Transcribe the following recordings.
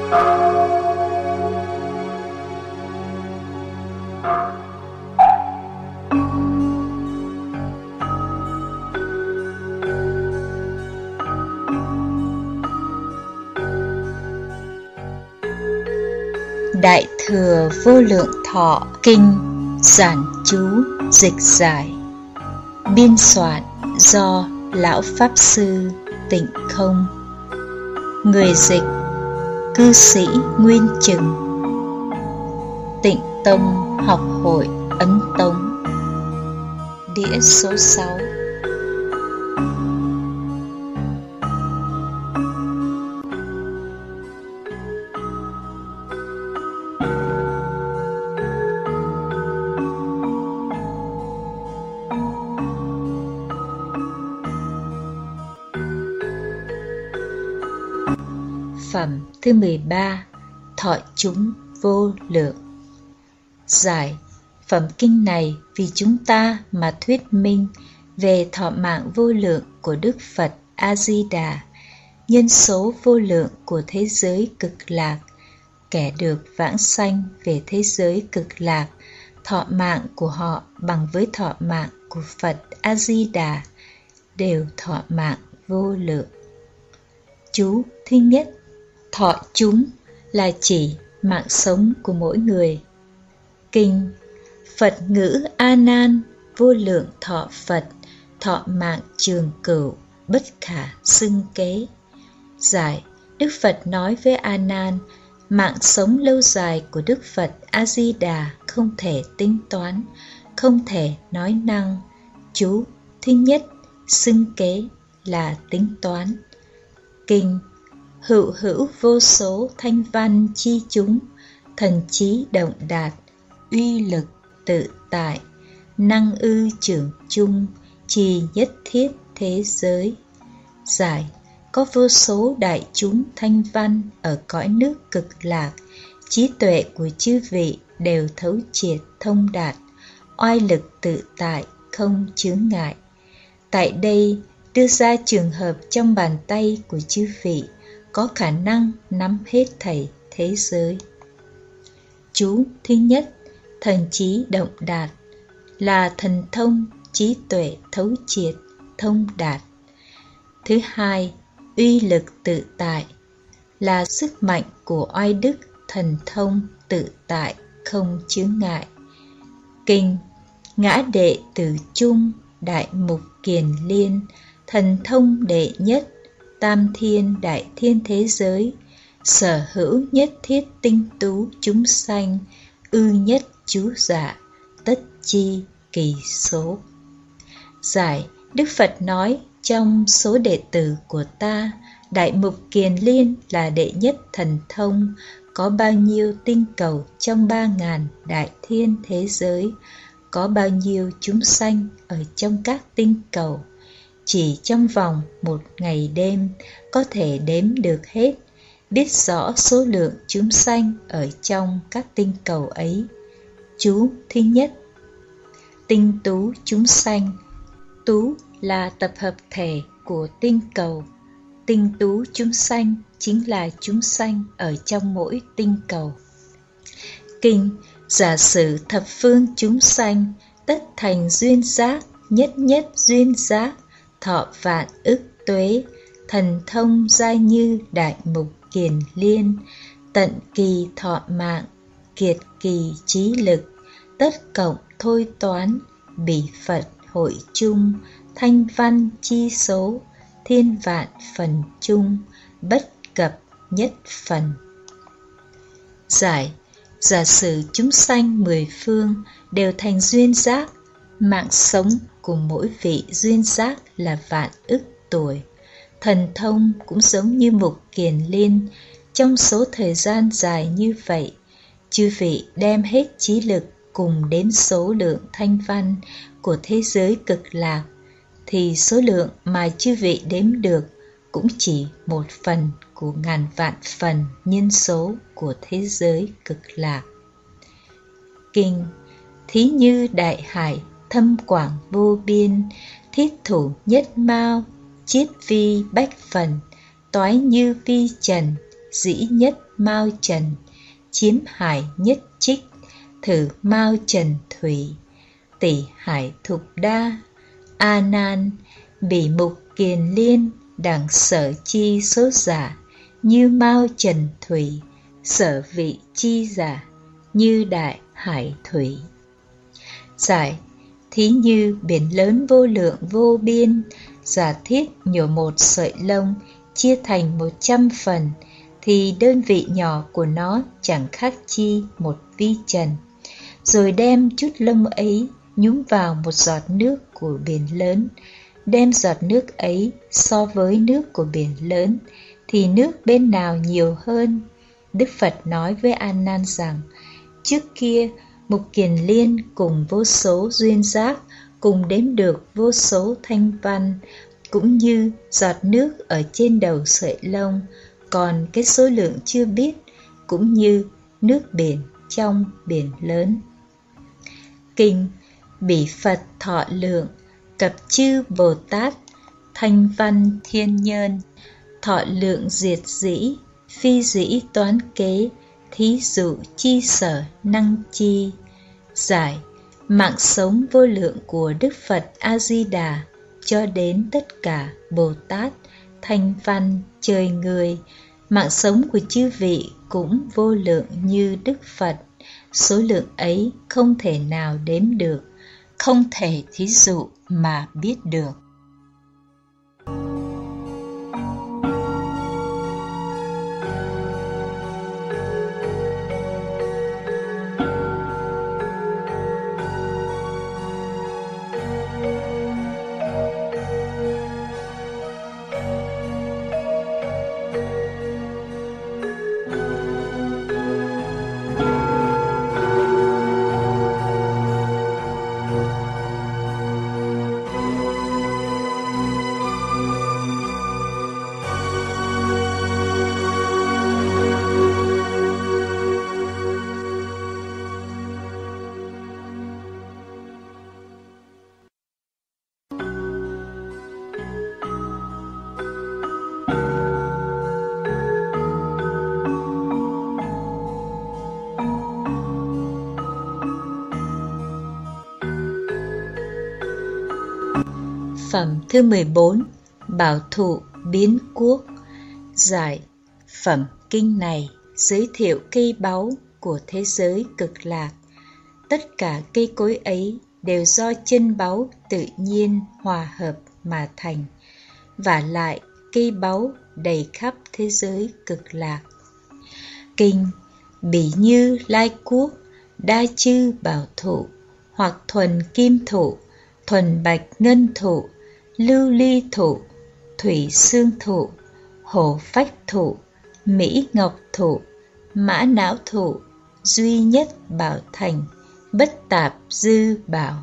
Đại Thừa Vô Lượng Thọ Kinh giản chú dịch giải, biên soạn do Lão Pháp Sư Tịnh Không, người dịch cư sĩ Nguyên Chừng, Tịnh Tông Học Hội Ấn Tống, đĩa số 6. Phẩm thứ 13, Thọ chúng vô lượng. Giải phẩm kinh này vì chúng ta mà thuyết minh về thọ mạng vô lượng của Đức Phật A-di-đà, nhân số vô lượng của thế giới cực lạc, kẻ được vãng sanh về thế giới cực lạc, thọ mạng của họ bằng với thọ mạng của Phật A-di-đà, đều thọ mạng vô lượng. Chú thứ nhất, thọ chúng là chỉ mạng sống của mỗi người. Kinh Phật ngữ A Nan vô lượng thọ Phật, thọ mạng trường cửu, bất khả xưng kế. Giải Đức Phật nói với A Nan, mạng sống lâu dài của Đức Phật A Di Đà không thể tính toán, không thể nói năng. Chú thứ nhất, xưng kế là tính toán. Kinh hữu hữu vô số thanh văn chi chúng, thần trí động đạt, uy lực tự tại, năng ư trưởng chung, trì nhất thiết thế giới. Giải có vô số đại chúng thanh văn ở cõi nước cực lạc, trí tuệ của chư vị đều thấu triệt thông đạt, oai lực tự tại không chướng ngại. Tại đây đưa ra trường hợp trong bàn tay của chư vị có khả năng nắm hết thảy thế giới. Chú thứ nhất, thần trí động đạt là thần thông, trí tuệ thấu triệt, thông đạt. Thứ hai, uy lực tự tại là sức mạnh của oai đức, thần thông tự tại, không chướng ngại. Kinh ngã đệ tử chung, đại mục kiền liên, thần thông đệ nhất, tam thiên đại thiên thế giới, sở hữu nhất thiết tinh tú chúng sanh, ư nhất chú dạ, tất chi kỳ số. Giải Đức Phật nói, trong số đệ tử của ta, đại mục kiền liên là đệ nhất thần thông, có bao nhiêu tinh cầu trong 3.000 đại thiên thế giới, có bao nhiêu chúng sanh ở trong các tinh cầu, chỉ trong vòng một ngày đêm có thể đếm được hết, biết rõ số lượng chúng sanh ở trong các tinh cầu ấy. Chú thứ nhất, tinh tú chúng sanh. Tú là tập hợp thể của tinh cầu. Tinh tú chúng sanh chính là chúng sanh ở trong mỗi tinh cầu. Kinh giả sử thập phương chúng sanh, tất thành duyên giác, nhất nhất duyên giác, thọ vạn ức tuế, thần thông giai như đại mục kiền liên, tận kỳ thọ mạng, kiệt kỳ trí lực, tất cộng thôi toán, bỉ Phật hội chung, thanh văn chi số, thiên vạn phần chung, bất cập nhất phần. Giải giả sử chúng sanh 10 phương đều thành duyên giác, mạng sống của mỗi vị duyên giác là vạn ức tuổi. Thần thông cũng giống như mục kiền liên, trong số thời gian dài như vậy, chư vị đem hết trí lực cùng đến số lượng thanh văn của thế giới cực lạc, thì số lượng mà chư vị đếm được cũng chỉ 1/1000 của ngàn vạn phần nhân số của thế giới cực lạc. Kinh thí như đại hải thâm quảng vô biên, thiết thủ nhất mao, chiết vi bách phần, toái như vi trần, dĩ nhất mao trần, chiếm hải nhất trích, thử mao trần thủy, tỷ hải thục đa, a nan, bỉ mục kiền liên, đẳng sở chi số giả, như mao trần thủy, sở vị chi giả, như đại hải thủy. Giải: thí như biển lớn vô lượng vô biên, giả thiết nhổ một sợi lông chia thành 100 phần, thì đơn vị nhỏ của nó chẳng khác chi một vi trần. Rồi đem chút lông ấy nhúng vào một giọt nước của biển lớn, đem giọt nước ấy so với nước của biển lớn, thì nước bên nào nhiều hơn? Đức Phật nói với A Nan rằng, trước kia Mục Kiền Liên cùng vô số duyên giác, cùng đếm được vô số thanh văn, cũng như giọt nước ở trên đầu sợi lông, còn cái số lượng chưa biết, cũng như nước biển trong biển lớn. Kinh Bỉ Phật Thọ Lượng, Cập Chư Bồ Tát, Thanh Văn Thiên Nhân, thọ lượng diệt dĩ, phi dĩ toán kế, thí dụ chi sở năng chi. Giải: mạng sống vô lượng của Đức Phật A-di-đà cho đến tất cả Bồ Tát, Thanh Văn, trời người, mạng sống của chư vị cũng vô lượng như Đức Phật. Số lượng ấy không thể nào đếm được, không thể thí dụ mà biết được. Phẩm thứ 14. Bảo thụ biến quốc. Giải: phẩm kinh này giới thiệu cây báu của thế giới cực lạc. Tất cả cây cối ấy đều do chân báu tự nhiên hòa hợp mà thành. Vả lại cây báu đầy khắp thế giới cực lạc. Kinh Bỉ như lai quốc, đa chư bảo thụ, hoặc thuần kim thụ, thuần bạch ngân thụ, lưu ly thụ, thủy xương thụ, hổ phách thụ, mỹ ngọc thụ, mã não thụ, duy nhất bảo thành, bất tạp dư bảo.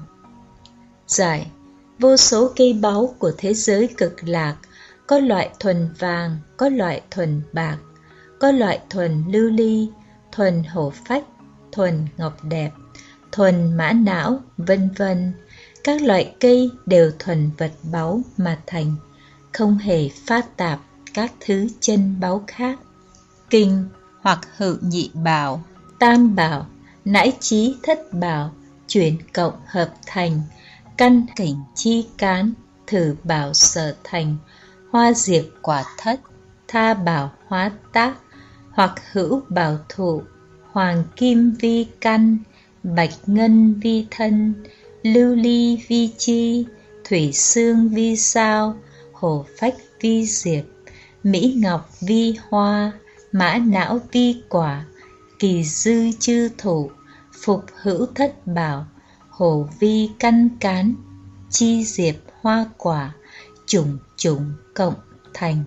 Giải: vô số cây báu của thế giới cực lạc, có loại thuần vàng, có loại thuần bạc, có loại thuần lưu ly, thuần hổ phách, thuần ngọc đẹp, thuần mã não, vân vân. Các loại cây đều thuần vật báu mà thành, không hề pha tạp các thứ chân báu khác. Kinh hoặc hữu nhị bảo, tam bảo, nãi chí thất bảo, chuyển cộng hợp thành, căn cảnh chi cán, thử bảo sở thành, hoa diệt quả thất, tha bảo hóa tác, hoặc hữu bảo thụ, hoàng kim vi căn, bạch ngân vi thân, lưu ly vi chi, thủy xương vi sao, hổ phách vi diệp, mỹ ngọc vi hoa, mã não vi quả, kỳ dư chư thủ, phục hữu thất bảo, hổ vi căn cán, chi diệp hoa quả, chủng chủng cộng thành.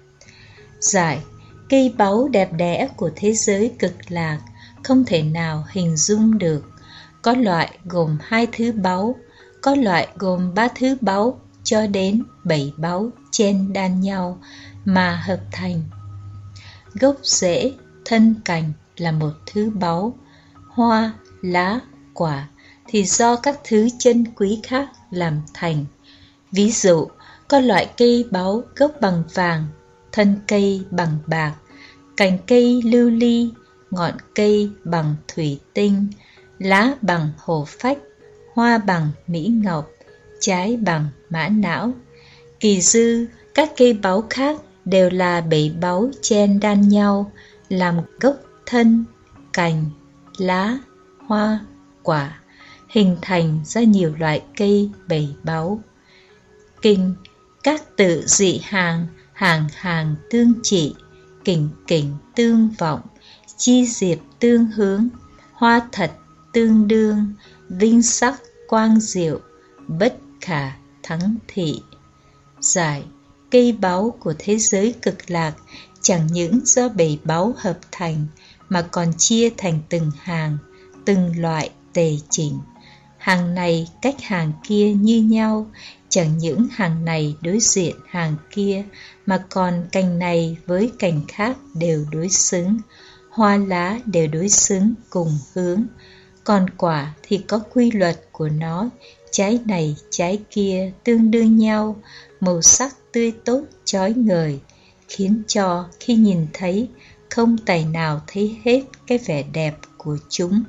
Giải: cây báu đẹp đẽ của thế giới cực lạc không thể nào hình dung được. Có loại gồm 2 thứ báu, có loại gồm 3 thứ báu, cho đến 7 báu chen đan nhau mà hợp thành. Gốc rễ, thân cành là một thứ báu, hoa, lá, quả thì do các thứ chân quý khác làm thành. Ví dụ, có loại cây báu gốc bằng vàng, thân cây bằng bạc, cành cây lưu ly, ngọn cây bằng thủy tinh, lá bằng hồ phách, hoa bằng mỹ ngọc, trái bằng mã não. Kỳ dư, các cây báu khác đều là bảy báu chen đan nhau, làm gốc, thân, cành, lá, hoa, quả, hình thành ra nhiều loại cây bảy báu. Kinh, các tự dị hàng, hàng hàng tương trị, kình kình tương vọng, chi diệp tương hướng, hoa thật tương đương, vinh sắc quang diệu, bất khả thắng thị. Giải, cây báu của thế giới cực lạc chẳng những do bảy báu hợp thành mà còn chia thành từng hàng, từng loại tề chỉnh. Hàng này cách hàng kia như nhau, chẳng những hàng này đối diện hàng kia mà còn cành này với cành khác đều đối xứng, hoa lá đều đối xứng cùng hướng. Còn quả thì có quy luật của nó, trái này trái kia tương đương nhau, màu sắc tươi tốt chói ngời, khiến cho khi nhìn thấy không tài nào thấy hết cái vẻ đẹp của chúng.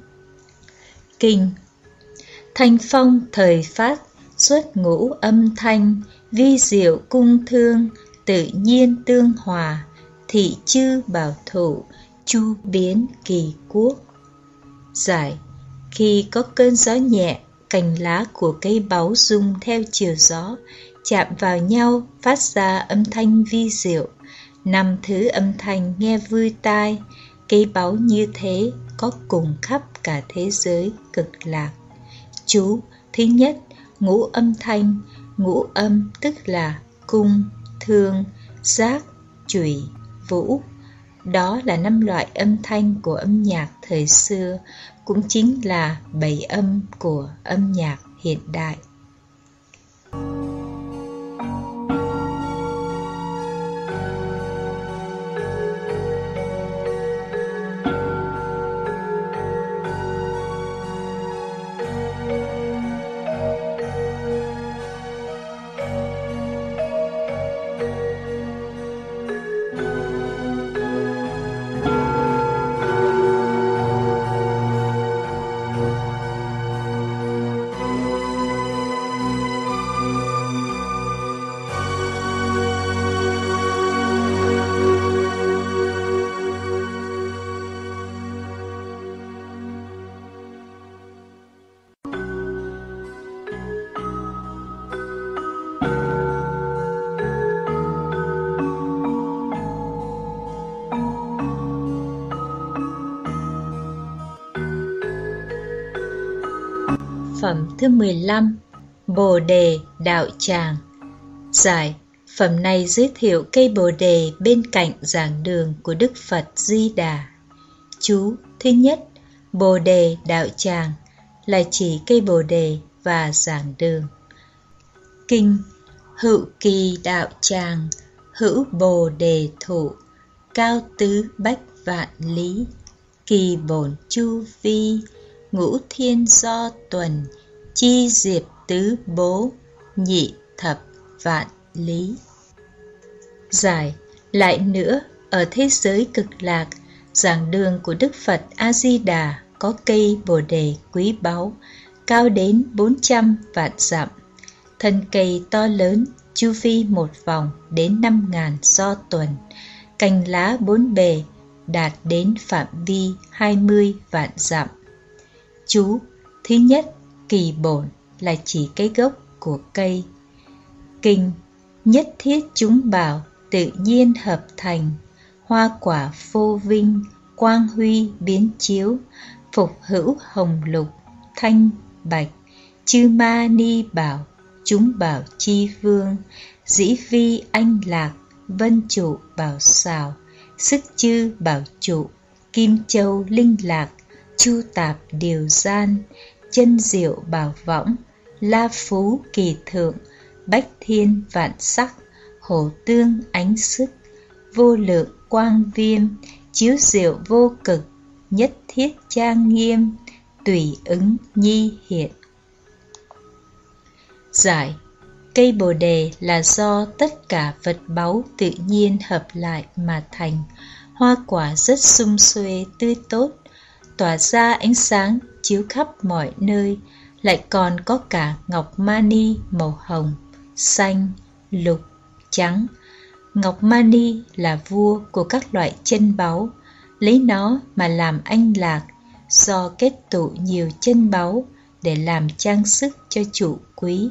Kinh, thanh phong thời phát, xuất ngũ âm thanh, vi diệu cung thương, tự nhiên tương hòa, thị chư bảo thủ, chu biến kỳ quốc. Giải, khi có cơn gió nhẹ, cành lá của cây báu rung theo chiều gió, chạm vào nhau phát ra âm thanh vi diệu. 5 thứ âm thanh nghe vui tai, cây báu như thế có cùng khắp cả thế giới cực lạc. Chú, thứ nhất, ngũ âm thanh. Ngũ âm tức là cung, thương, giác, chủy, vũ. Đó là 5 loại âm thanh của âm nhạc thời xưa, cũng chính là 7 âm của âm nhạc hiện đại. Phẩm thứ 15, Bồ Đề Đạo Tràng. Giải, phẩm này giới thiệu cây Bồ Đề bên cạnh giảng đường của Đức Phật Di Đà. Chú, thứ nhất, Bồ Đề Đạo Tràng là chỉ cây Bồ Đề và giảng đường. Kinh, hữu kỳ đạo tràng, hữu Bồ Đề thụ, cao tứ bách vạn lý, kỳ bổn chu vi, ngũ thiên do tuần, chi diệp tứ bố, nhị thập vạn lý. Giải, lại nữa, ở thế giới cực lạc, giảng đường của Đức Phật A-di-đà có cây Bồ Đề quý báu, cao đến 400 vạn dặm. Thân cây to lớn, chu vi một vòng đến 5.000 do tuần, cành lá bốn bề đạt đến phạm vi 20 vạn dặm. Chú, thứ nhất, kỳ bổn là chỉ cái gốc của cây. Kinh, nhất thiết chúng bảo tự nhiên hợp thành, hoa quả phô vinh, quang huy biến chiếu, phục hữu hồng lục, thanh bạch, chư ma ni bảo, chúng bảo chi vương, dĩ vi anh lạc, vân trụ bảo xào, sức chư bảo trụ, kim châu linh lạc, chu tạp điều gian, chân diệu bảo võng, la phú kỳ thượng, bách thiên vạn sắc, hổ tương ánh sức, vô lượng quang viêm, chiếu diệu vô cực, nhất thiết trang nghiêm, tùy ứng nhi hiện. Giải, cây Bồ Đề là do tất cả vật báu tự nhiên hợp lại mà thành, hoa quả rất sum xuê tươi tốt, tỏa ra ánh sáng chiếu khắp mọi nơi, lại còn có cả ngọc mani màu hồng, xanh, lục, trắng. Ngọc mani là vua của các loại chân báu, lấy nó mà làm anh lạc, do kết tụ nhiều chân báu để làm trang sức cho chủ quý.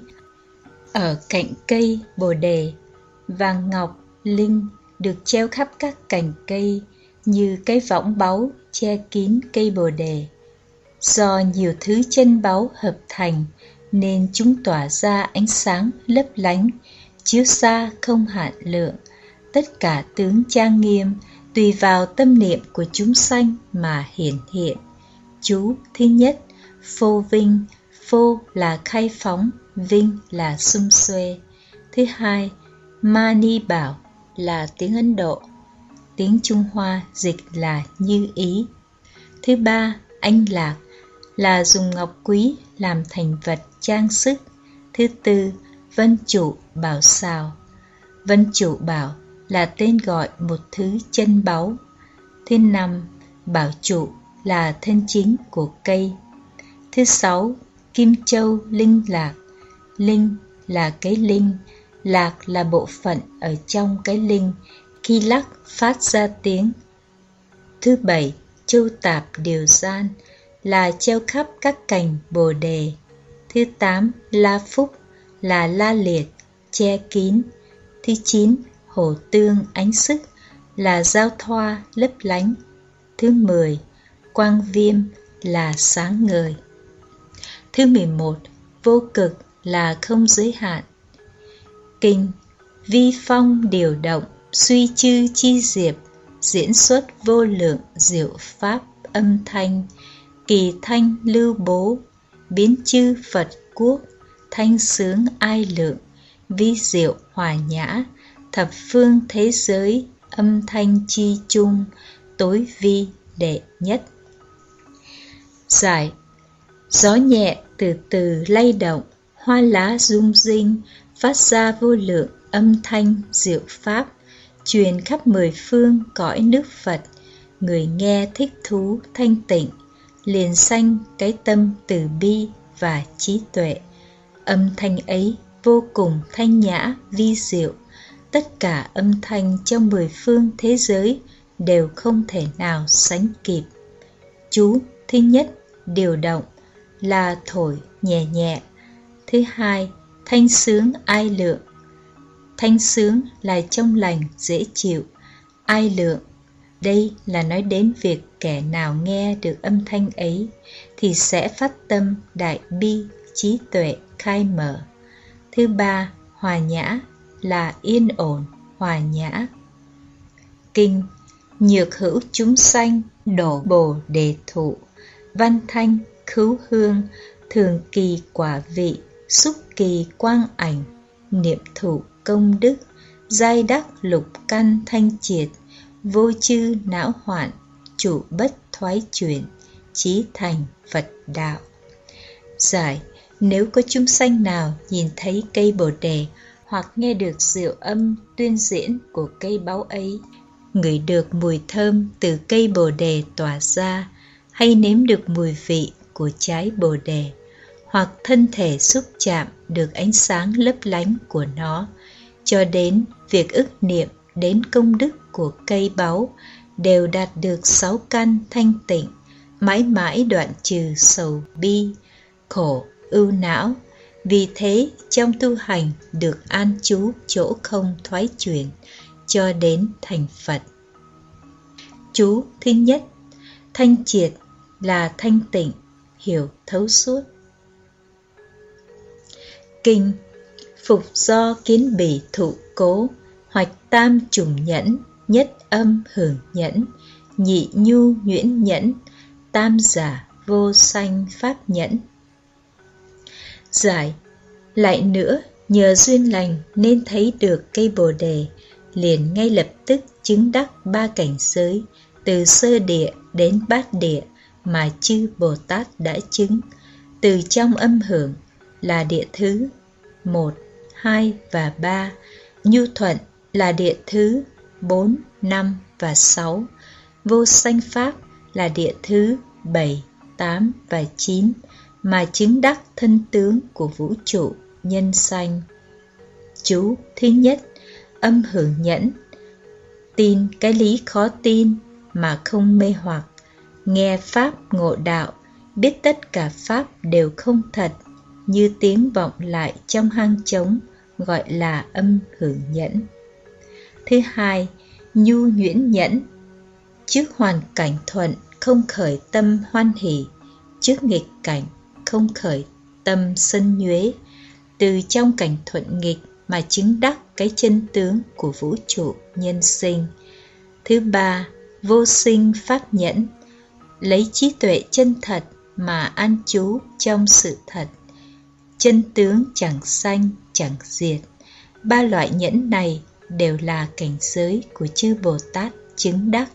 Ở cạnh cây bồ đề, vàng ngọc, linh được treo khắp các cành cây như cái võng báu che kín cây bồ đề. Do nhiều thứ chân báu hợp thành nên chúng tỏa ra ánh sáng lấp lánh, chiếu xa không hạn lượng. Tất cả tướng trang nghiêm tùy vào tâm niệm của chúng sanh mà hiển hiện. Chú thứ nhất, phô vinh. Phô là khai phóng, vinh là sum xuê. Thứ hai, mani bảo là tiếng Ấn Độ, tiếng Trung Hoa dịch là như ý. Thứ ba, anh lạc là dùng ngọc quý làm thành vật trang sức. Thứ tư, vân chủ bảo xào. Vân chủ bảo là tên gọi một thứ chân báu. Thứ năm, bảo trụ là thân chính của cây. Thứ sáu, kim châu linh lạc. Linh là cái linh, lạc là bộ phận ở trong cái linh, khi lắc phát ra tiếng. Thứ bảy, châu tạp điều gian là treo khắp các cành bồ đề. Thứ tám, la phúc là la liệt, che kín. Thứ chín, hồ tương ánh sức là giao thoa lấp lánh. Thứ 10, quang viêm là sáng ngời. Thứ 11, vô cực là không giới hạn. Kinh vi phong điều động, suy chư chi diệp, diễn xuất vô lượng diệu pháp âm thanh, kỳ thanh lưu bố, biến chư Phật quốc, thanh sướng ai lượng, vi diệu hòa nhã, thập phương thế giới, âm thanh chi chung, tối vi đệ nhất. Giải: gió nhẹ từ từ lay động, hoa lá rung rinh, phát ra vô lượng âm thanh diệu pháp, truyền khắp mười phương cõi nước Phật. Người nghe thích thú thanh tịnh, liền sanh cái tâm từ bi và trí tuệ. Âm thanh ấy vô cùng thanh nhã vi diệu, tất cả âm thanh trong mười phương thế giới đều không thể nào sánh kịp. Chú thứ nhất, điều động là thổi nhẹ nhẹ. Thứ hai, thanh sướng ai lượng. Thanh sướng là trong lành dễ chịu. Ai lượng, đây là nói đến việc kẻ nào nghe được âm thanh ấy thì sẽ phát tâm đại bi, trí tuệ khai mở. Thứ ba, hòa nhã là yên ổn, hòa nhã. Kinh nhược hữu chúng sanh đổ bồ đề thụ, văn thanh khứu hương, thường kỳ quả vị, xúc kỳ quang ảnh, niệm thụ công đức, giai đắc lục căn thanh triệt, vô chư não hoạn, chủ bất thoái chuyển, chí thành Phật đạo. Giải: nếu có chúng sanh nào nhìn thấy cây bồ đề hoặc nghe được diệu âm tuyên diễn của cây báu ấy, ngửi được mùi thơm từ cây bồ đề tỏa ra, hay nếm được mùi vị của trái bồ đề, hoặc thân thể xúc chạm được ánh sáng lấp lánh của nó, cho đến việc ức niệm đến công đức của cây báu, đều đạt được 6 căn thanh tịnh, mãi mãi đoạn trừ sầu bi, khổ, ưu não. Vì thế trong tu hành được an trú chỗ không thoái chuyển, cho đến thành Phật. Chú thứ nhất, thanh triệt là thanh tịnh, hiểu thấu suốt. Kinh phục do kiến bỉ thụ cố, hoạch tam trùng nhẫn, nhất âm hưởng nhẫn, nhị nhu nhuyễn nhẫn, tam giả vô sanh pháp nhẫn. Giải: lại nữa, nhờ duyên lành nên thấy được cây bồ đề, liền ngay lập tức chứng đắc 3 cảnh giới, từ sơ địa đến bát địa mà chư Bồ Tát đã chứng. Từ trong âm hưởng là địa thứ 1, 2 và 3, nhu thuận là địa thứ 4, 5 và 6. Vô sanh pháp là địa thứ 7, 8 và 9 mà chứng đắc thân tướng của vũ trụ nhân sanh. Chú thứ nhất, âm hưởng nhẫn. Tin cái lý khó tin mà không mê hoặc, nghe pháp ngộ đạo, biết tất cả pháp đều không thật, như tiếng vọng lại trong hang trống, gọi là âm hưởng nhẫn. Thứ hai, nhu nhuyễn nhẫn. Trước hoàn cảnh thuận không khởi tâm hoan hỷ, trước nghịch cảnh không khởi tâm sân nhuế, từ trong cảnh thuận nghịch mà chứng đắc cái chân tướng của vũ trụ nhân sinh. Thứ ba, vô sinh pháp nhẫn. Lấy trí tuệ chân thật mà an trú trong sự thật, chân tướng chẳng sanh chẳng diệt. Ba loại nhẫn này đều là cảnh giới của chư Bồ Tát chứng đắc.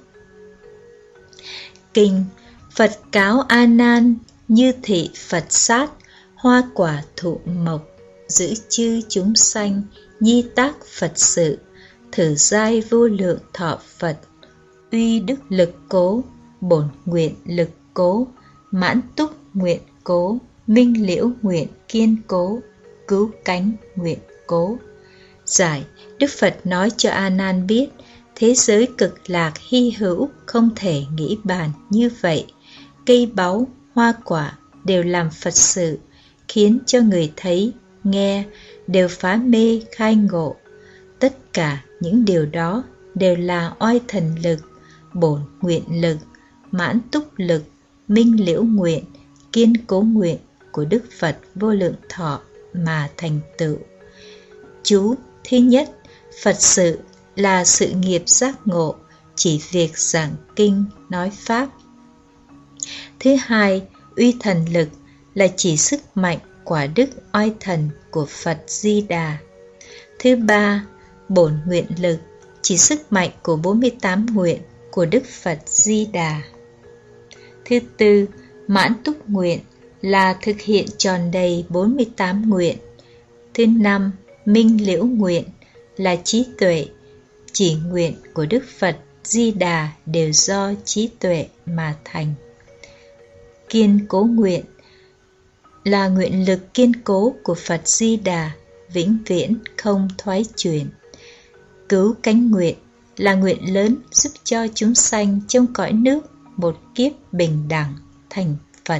Kinh Phật cáo A Nan: như thị Phật sát, hoa quả thụ mộc, giữ chư chúng sanh, nhi tác Phật sự, thử giai vô lượng thọ Phật, uy đức lực cố, bổn nguyện lực cố, mãn túc nguyện cố, minh liễu nguyện kiên cố, cứu cánh nguyện cố. Giải, Đức Phật nói cho A Nan biết thế giới cực lạc hy hữu không thể nghĩ bàn như vậy. Cây báu, hoa quả đều làm Phật sự, khiến cho người thấy, nghe đều phá mê khai ngộ. Tất cả những điều đó đều là oai thần lực, bổn nguyện lực, mãn túc lực, minh liễu nguyện, kiên cố nguyện của Đức Phật vô lượng thọ mà thành tựu. Chú thứ nhất, Phật sự là sự nghiệp giác ngộ, chỉ việc giảng kinh nói pháp. Thứ hai, uy thần lực là chỉ sức mạnh quả đức oai thần của Phật Di Đà. Thứ ba, bổn nguyện lực chỉ sức mạnh của 48 nguyện của Đức Phật Di Đà. Thứ tư, mãn túc nguyện là thực hiện tròn đầy 48 nguyện. Thứ năm, minh liễu nguyện là trí tuệ, chỉ nguyện của Đức Phật Di Đà đều do trí tuệ mà thành. Kiên cố nguyện là nguyện lực kiên cố của Phật Di Đà, vĩnh viễn không thoái chuyển. Cứu cánh nguyện là nguyện lớn giúp cho chúng sanh trong cõi nước một kiếp bình đẳng thành Phật.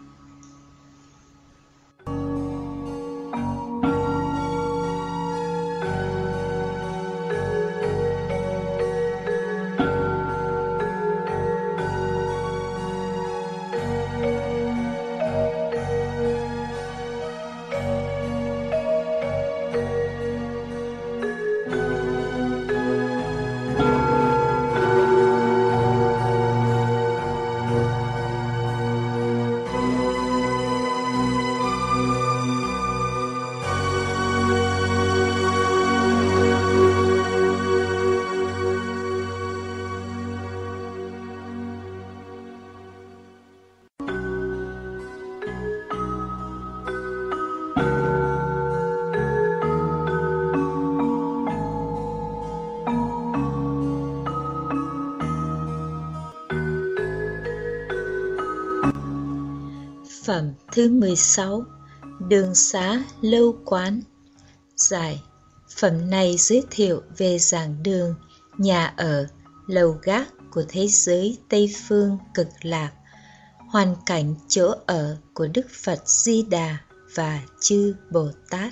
Phẩm thứ 16, Đường xá lâu quán. Giải, phẩm này giới thiệu về giảng đường, nhà ở, lầu gác của thế giới Tây Phương cực lạc, hoàn cảnh chỗ ở của Đức Phật Di Đà và chư Bồ Tát.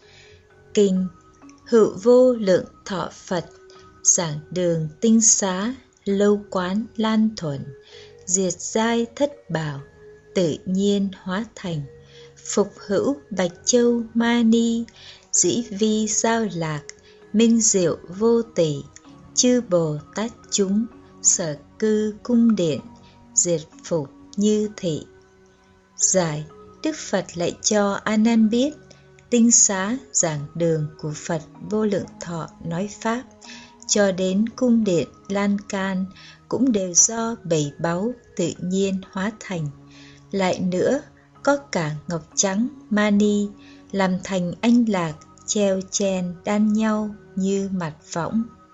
Kinh Hữu vô lượng thọ Phật, giảng đường tinh xá, lâu quán lan thuần, diệt giai thất bảo, tự nhiên hóa thành, phục hữu Bạch Châu Ma Ni, dĩ vi giao lạc, minh diệu vô tỷ, chư Bồ Tát chúng, sở cư cung điện, diệt phục như thị. Giải, Đức Phật lại cho A Nan biết, tinh xá giảng đường của Phật vô lượng thọ nói pháp, cho đến cung điện lan can cũng đều do bảy báu tự nhiên hóa thành. Lại nữa, có cả ngọc trắng mani làm thành anh lạc treo chen đan nhau như mặt võng.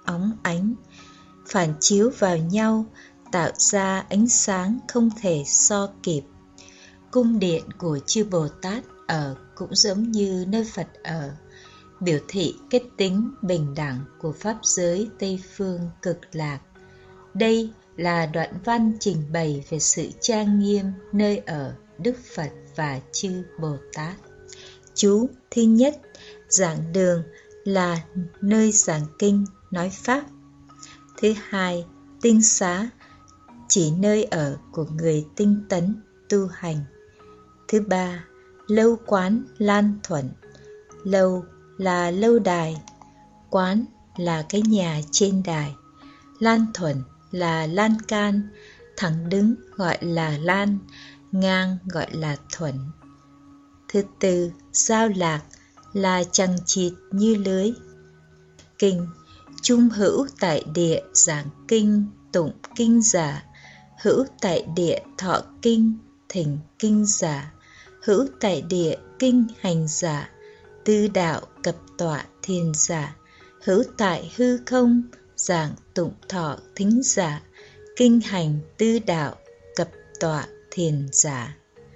óng ánh, phản chiếu vào nhau, tạo ra ánh sáng không thể so kịp. Cung điện của chư Bồ Tát ở cũng giống như nơi Phật ở, biểu thị cái tính bình đẳng của Pháp giới Tây Phương Cực Lạc. Đây là đoạn văn trình bày về sự trang nghiêm nơi ở Đức Phật và chư Bồ Tát. Chú thứ nhất, giảng đường là nơi giảng kinh nói Pháp. Thứ hai, tinh xá chỉ nơi ở của người tinh tấn tu hành. Thứ ba, lâu quán lan thuận. Lâu là lâu đài, quán là cái nhà trên đài, lan thuận là lan can, thẳng đứng gọi là lan, ngang gọi là thuận. Thứ tư, giao lạc là chằng chịt như lưới. Kinh, chung hữu tại địa giảng kinh, tụng kinh giả, hữu tại địa thọ kinh, thỉnh kinh giả, hữu tại địa kinh hành giả, tư đạo cập tọa thiền giả, hữu tại hư không giảng tụng thọ thính giả, kinh hành tư đạo cập tọa thiền giả.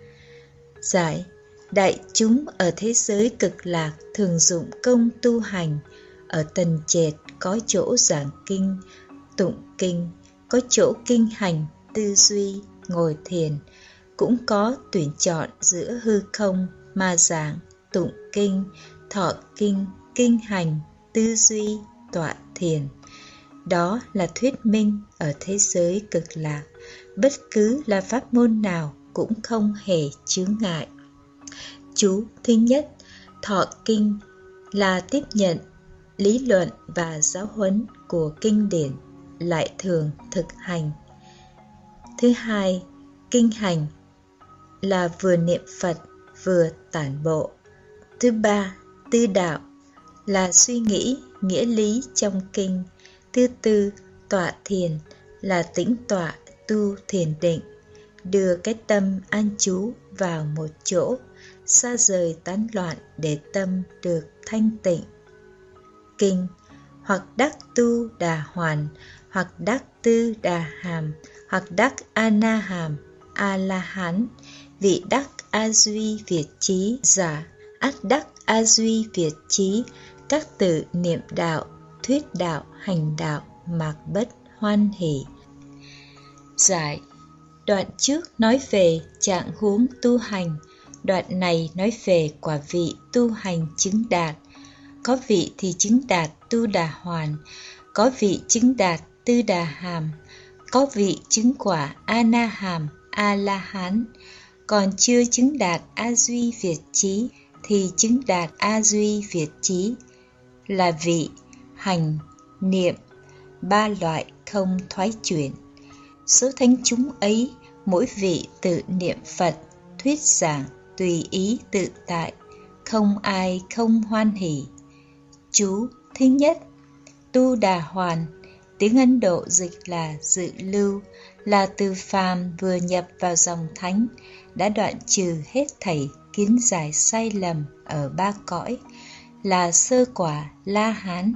Giải, đại chúng ở thế giới cực lạc thường dụng công tu hành, ở tầng trệt có chỗ giảng kinh, tụng kinh, có chỗ kinh hành, tư duy, ngồi thiền, cũng có tuyển chọn giữa hư không mà giảng, tụng kinh, thọ kinh, kinh hành, tư duy, tọa thiền. Đó là thuyết minh ở thế giới cực lạc, bất cứ là pháp môn nào cũng không hề chướng ngại. Chú thứ nhất, thọ kinh là tiếp nhận lý luận và giáo huấn của kinh điển, lại thường thực hành. Thứ hai, kinh hành là vừa niệm Phật vừa tản bộ. Thứ ba, tư đạo là suy nghĩ nghĩa lý trong kinh. Thứ tư, tọa thiền là tĩnh tọa tu thiền định, đưa cái tâm an trú vào một chỗ, xa rời tán loạn để tâm được thanh tịnh. Kinh, hoặc đắc tu đà hoàn, hoặc đắc tư đà hàm, hoặc đắc ana hàm, a la hán, vị đắc a duy việt chí giả, át đắc a duy việt chí, các tự niệm đạo, thuyết đạo, hành đạo, mạc bất hoan hỷ. Giải, đoạn trước nói về trạng huống tu hành, đoạn này nói về quả vị tu hành chứng đạt. Có vị thì chứng đạt tu đà hoàn, có vị chứng đạt tư đà hàm, có vị chứng quả ana hàm, a la hán. Còn chưa chứng đạt a duy việt chí thì chứng đạt a duy việt chí, là vị hành niệm ba loại không thoái chuyển. Số thánh chúng ấy, mỗi vị tự niệm Phật, thuyết giảng tùy ý tự tại, không ai không hoan hỷ. Chú thứ nhất, tu đà hoàn, tiếng Ấn Độ dịch là dự lưu, là từ phàm vừa nhập vào dòng thánh, đã đoạn trừ hết thảy kiến giải sai lầm ở ba cõi, là sơ quả La Hán.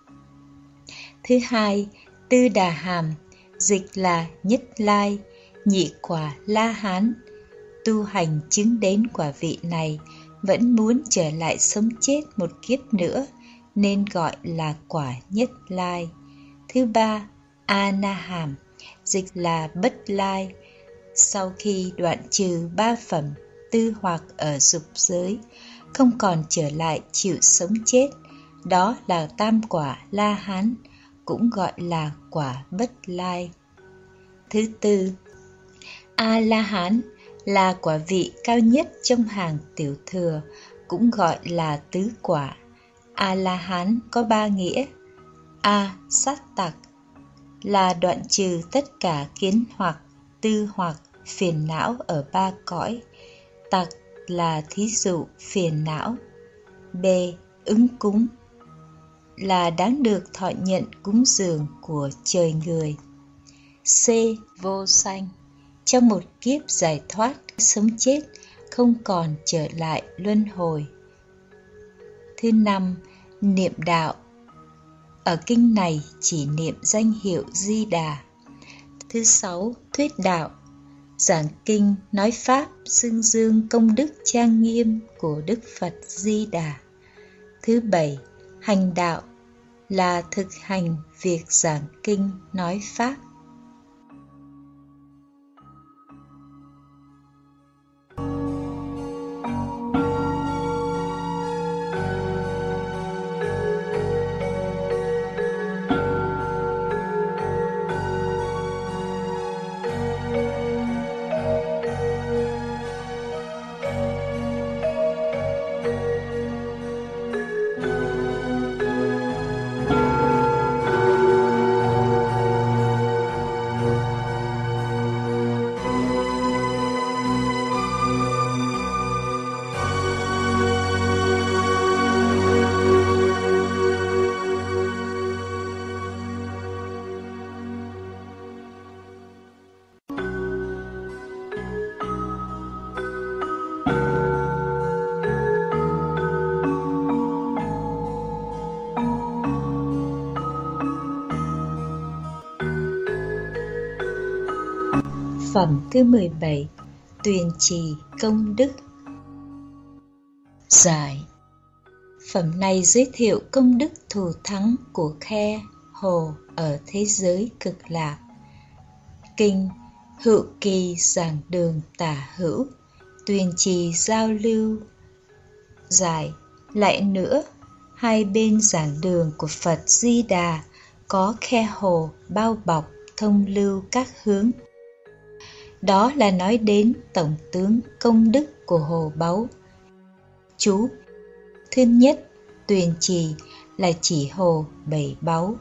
Thứ hai, tư đà hàm, dịch là nhất lai, nhị quả La Hán. Tu hành chứng đến quả vị này, vẫn muốn trở lại sống chết một kiếp nữa, nên gọi là quả nhất lai. Thứ ba, ana hàm, dịch là bất lai. Sau khi đoạn trừ ba phẩm tư hoặc ở dục giới, không còn trở lại chịu sống chết, đó là tam quả La Hán, cũng gọi là quả bất lai. Thứ tư, A La Hán là quả vị cao nhất trong hàng tiểu thừa, cũng gọi là tứ quả. A La Hán có ba nghĩa. A, sát tặc, là đoạn trừ tất cả kiến hoặc, tư hoặc, phiền não ở ba cõi. Tặc là thí dụ phiền não. B, ứng cúng, là đáng được thọ nhận cúng dường của trời người. C, vô sanh, trong một kiếp giải thoát sống chết, không còn trở lại luân hồi. Thứ năm, niệm đạo, ở kinh này chỉ niệm danh hiệu Di Đà. Thứ 6. Thuyết đạo. Giảng kinh nói pháp xưng dương công đức trang nghiêm của Đức Phật Di Đà. Thứ 7. Hành đạo là thực hành việc giảng kinh nói pháp. Phẩm thứ 17. Tuyền trì công đức. Giải. Phẩm này giới thiệu công đức thù thắng của Khe Hồ ở thế giới Cực Lạc. Kinh Hữu Kỳ giảng đường tả hữu, tuyền trì giao lưu. Giải. Lại nữa, hai bên giảng đường của Phật Di Đà có Khe Hồ bao bọc thông lưu các hướng. Đó là nói đến tổng tướng công đức của hồ báu. Chú. Thứ nhất, tuyền trì là chỉ hồ bảy báu.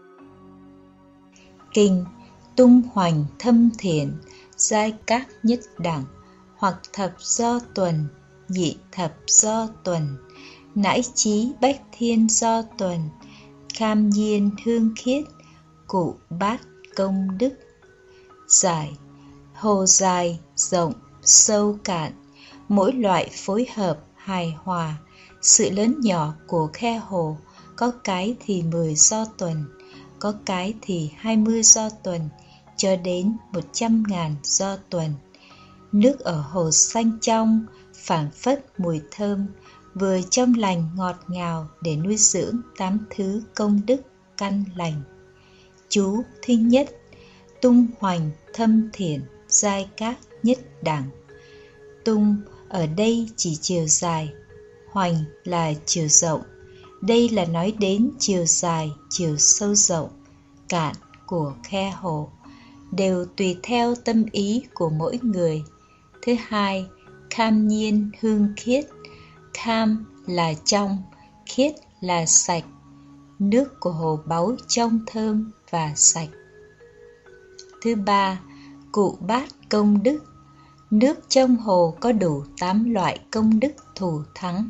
Kinh tung hoành thâm thiện, giai các nhất đẳng, hoặc thập do tuần, nhị thập do tuần, nãi trí bách thiên do tuần, kham nhiên hương khiết, cụ bát công đức. Giải. Hồ dài, rộng, sâu cạn, mỗi loại phối hợp, hài hòa. Sự lớn nhỏ của khe hồ, có cái thì 10 do tuần, có cái thì 20 do tuần, cho đến 100.000 do tuần. Nước ở hồ xanh trong, phảng phất mùi thơm, vừa trong lành ngọt ngào để nuôi dưỡng 8 thứ công đức căn lành. Chú thứ nhất, tung hoành thâm thiện, giai các nhất đẳng. Tung ở đây chỉ chiều dài, hoành là chiều rộng. Đây là nói đến chiều dài, chiều sâu rộng, cạn của khe hồ, đều tùy theo tâm ý của mỗi người. Thứ hai, kham nhiên hương khiết. Kham là trong, khiết là sạch. Nước của hồ báu trong thơm và sạch. Thứ ba, cụ bát công đức. Nước trong hồ có đủ 8 loại công đức thù thắng.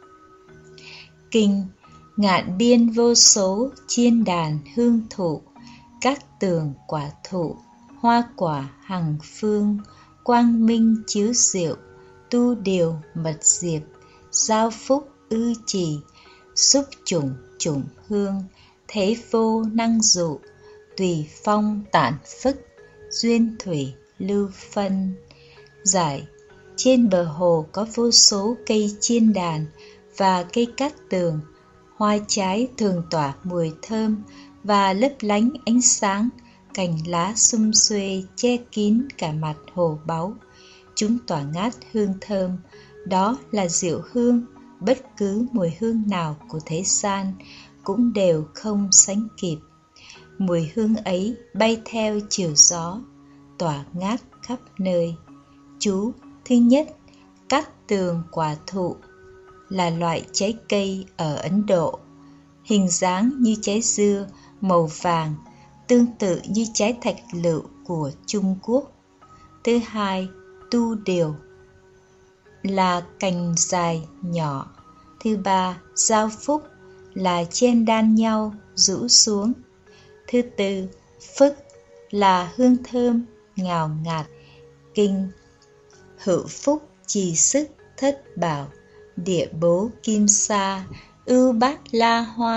Kinh ngạn biên vô số, chiên đàn hương thụ, các tường quả thụ, hoa quả hằng phương, quang minh chiếu diệu, tu điều mật diệp, giao phúc ư trì, xúc chủng chủng hương, thế vô năng dụ, tùy phong tản phức, duyên thủy lưu phân. Giải. Trên bờ hồ có vô số cây chiên đàn và cây cát tường, hoa trái thường tỏa mùi thơm và lấp lánh ánh sáng, cành lá sum xuê che kín cả mặt hồ báu. Chúng tỏa ngát hương thơm, đó là diệu hương, bất cứ mùi hương nào của thế gian cũng đều không sánh kịp. Mùi hương ấy bay theo chiều gió, tỏa ngát khắp nơi. Chú thứ nhất, cát tường quả thụ là loại trái cây ở Ấn Độ, hình dáng như trái dưa, màu vàng, tương tự như trái thạch lựu của Trung Quốc. Thứ hai, tu điều là cành dài nhỏ. Thứ ba, giao phúc là chen đan nhau rũ xuống. Thứ tư, phức là hương thơm ngào ngạt. Kinh hữu phúc trì sức thất bảo, địa bố kim sa, ưu bát la hoa,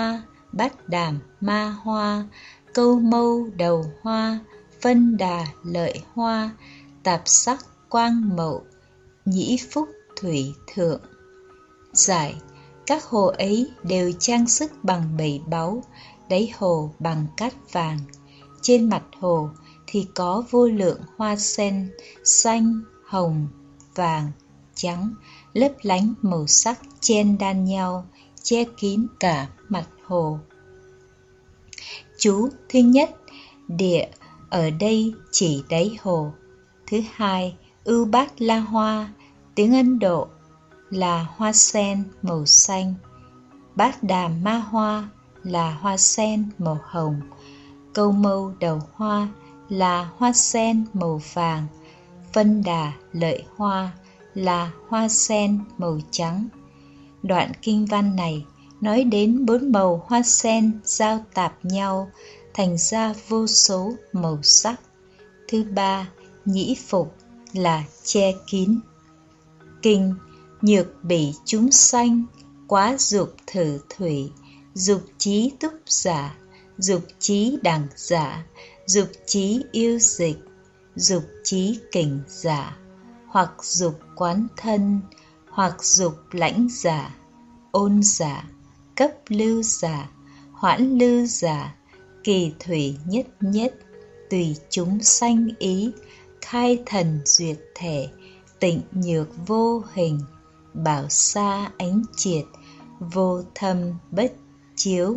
Bát Đàm Ma Hoa, Câu Mâu Đầu Hoa, Phân Đà Lợi Hoa, Tạp Sắc Quang Mậu, Nhĩ Phúc Thủy Thượng. Giải: các hồ ấy đều trang sức bằng bảy báu, đáy hồ bằng cát vàng. Trên mặt hồ thì có vô lượng hoa sen xanh, hồng, vàng, trắng, lấp lánh màu sắc chen đan nhau, che kín cả mặt hồ. Chú thứ nhất, địa ở đây chỉ đáy hồ. Thứ hai, Ưu Bát La Hoa, tiếng Ấn Độ là hoa sen màu xanh. Bát Đàm Ma Hoa là hoa sen màu hồng. Câu Mâu Đầu Hoa là hoa sen màu vàng. Phân Đà Lợi Hoa là hoa sen màu trắng. Đoạn kinh văn này nói đến 4 màu hoa sen giao tạp nhau, thành ra vô số màu sắc. Thứ ba, nhĩ phục là che kín. Kinh: nhược bỉ chúng sanh, quá dục thử thủy, dục trí túc giả, dục trí đẳng giả, dục trí yêu dịch, dục trí kình giả, hoặc dục quán thân, hoặc dục lãnh giả, ôn giả, cấp lưu giả, hoãn lưu giả, kỳ thủy nhất nhất, tùy chúng sanh ý, khai thần duyệt thể, tịnh nhược vô hình, bảo xa ánh triệt, vô thâm bất chiếu.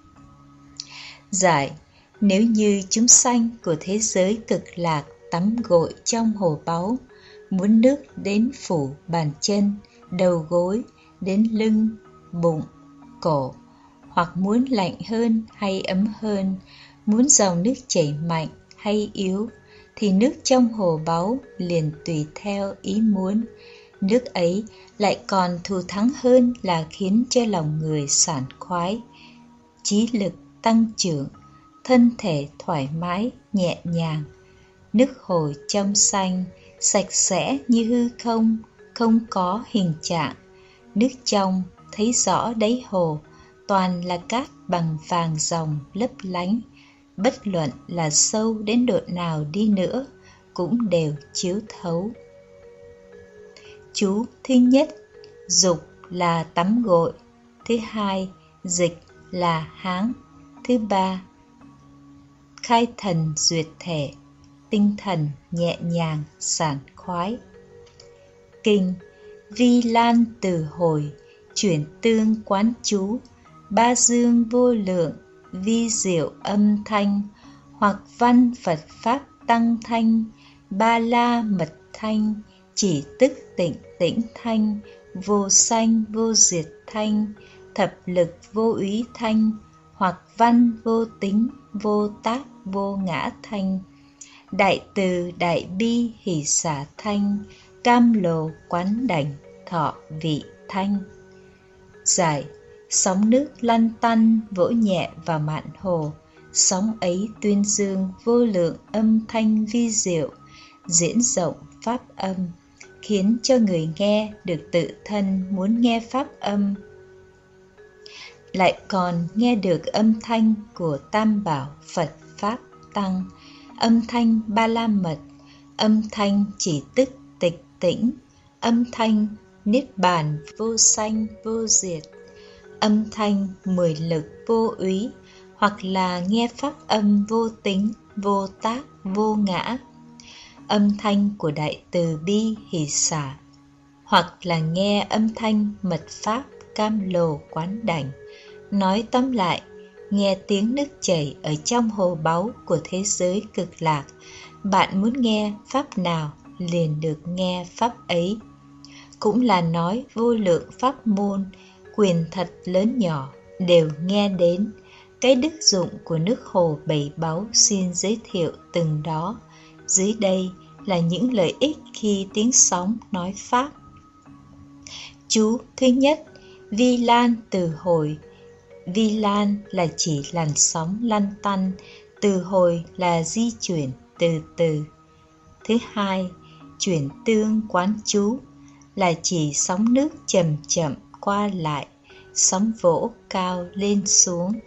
Giải: nếu như chúng sanh của thế giới cực lạc tắm gội trong hồ báu, muốn nước đến phủ bàn chân, đầu gối, đến lưng, bụng, cổ, hoặc muốn lạnh hơn hay ấm hơn, muốn dòng nước chảy mạnh hay yếu, thì nước trong hồ báu liền tùy theo ý muốn. Nước ấy lại còn thù thắng hơn là khiến cho lòng người sảng khoái, trí lực tăng trưởng, thân thể thoải mái, nhẹ nhàng. Nước hồ trong xanh, sạch sẽ như hư không, không có hình trạng. Nước trong thấy rõ đáy hồ, toàn là cát bằng vàng ròng lấp lánh. Bất luận là sâu đến độ nào đi nữa, cũng đều chiếu thấu. Chú thứ nhất, dục là tắm gội. Thứ hai, dịch là háng. Thứ ba, khai thần duyệt thể, tinh thần nhẹ nhàng sảng khoái. Kinh: vi lan từ hồi, chuyển tương quán chú, ba dương vô lượng, vi diệu âm thanh, hoặc văn Phật Pháp tăng thanh, ba la mật thanh, chỉ tức tịnh tĩnh thanh, vô sanh vô diệt thanh, thập lực vô úy thanh, hoặc văn vô tính, vô tác vô ngã thanh, đại từ đại bi hỷ xả thanh, cam lồ quán đảnh thọ vị thanh. Giải: sóng nước lăn tăn vỗ nhẹ vào mạn hồ, sóng ấy tuyên dương vô lượng âm thanh vi diệu, diễn rộng pháp âm, khiến cho người nghe được tự thân muốn nghe pháp âm, lại còn nghe được âm thanh của Tam Bảo Phật Pháp Tăng, âm thanh Ba La Mật, âm thanh chỉ tức tịch tĩnh, âm thanh Niết Bàn vô sanh vô diệt, âm thanh 10 lực vô úy, hoặc là nghe pháp âm vô tính, vô tác, vô ngã, âm thanh của đại từ bi hỷ xả, hoặc là nghe âm thanh mật pháp cam lồ quán đảnh. Nói tóm lại, nghe tiếng nước chảy ở trong hồ báu của thế giới cực lạc, bạn muốn nghe pháp nào liền được nghe pháp ấy. Cũng là nói vô lượng pháp môn, quyền thật lớn nhỏ đều nghe đến. Cái đức dụng của nước hồ bảy báu xin giới thiệu từng đó. Dưới đây là những lợi ích khi tiếng sóng nói pháp. Chú thứ nhất, vi lan từ hồi. Vi lan là chỉ làn sóng lăn tăn, từ hồi là di chuyển từ từ. Thứ hai, chuyển tương quán chú là chỉ sóng nước chậm chậm qua lại, sóng vỗ cao lên xuống.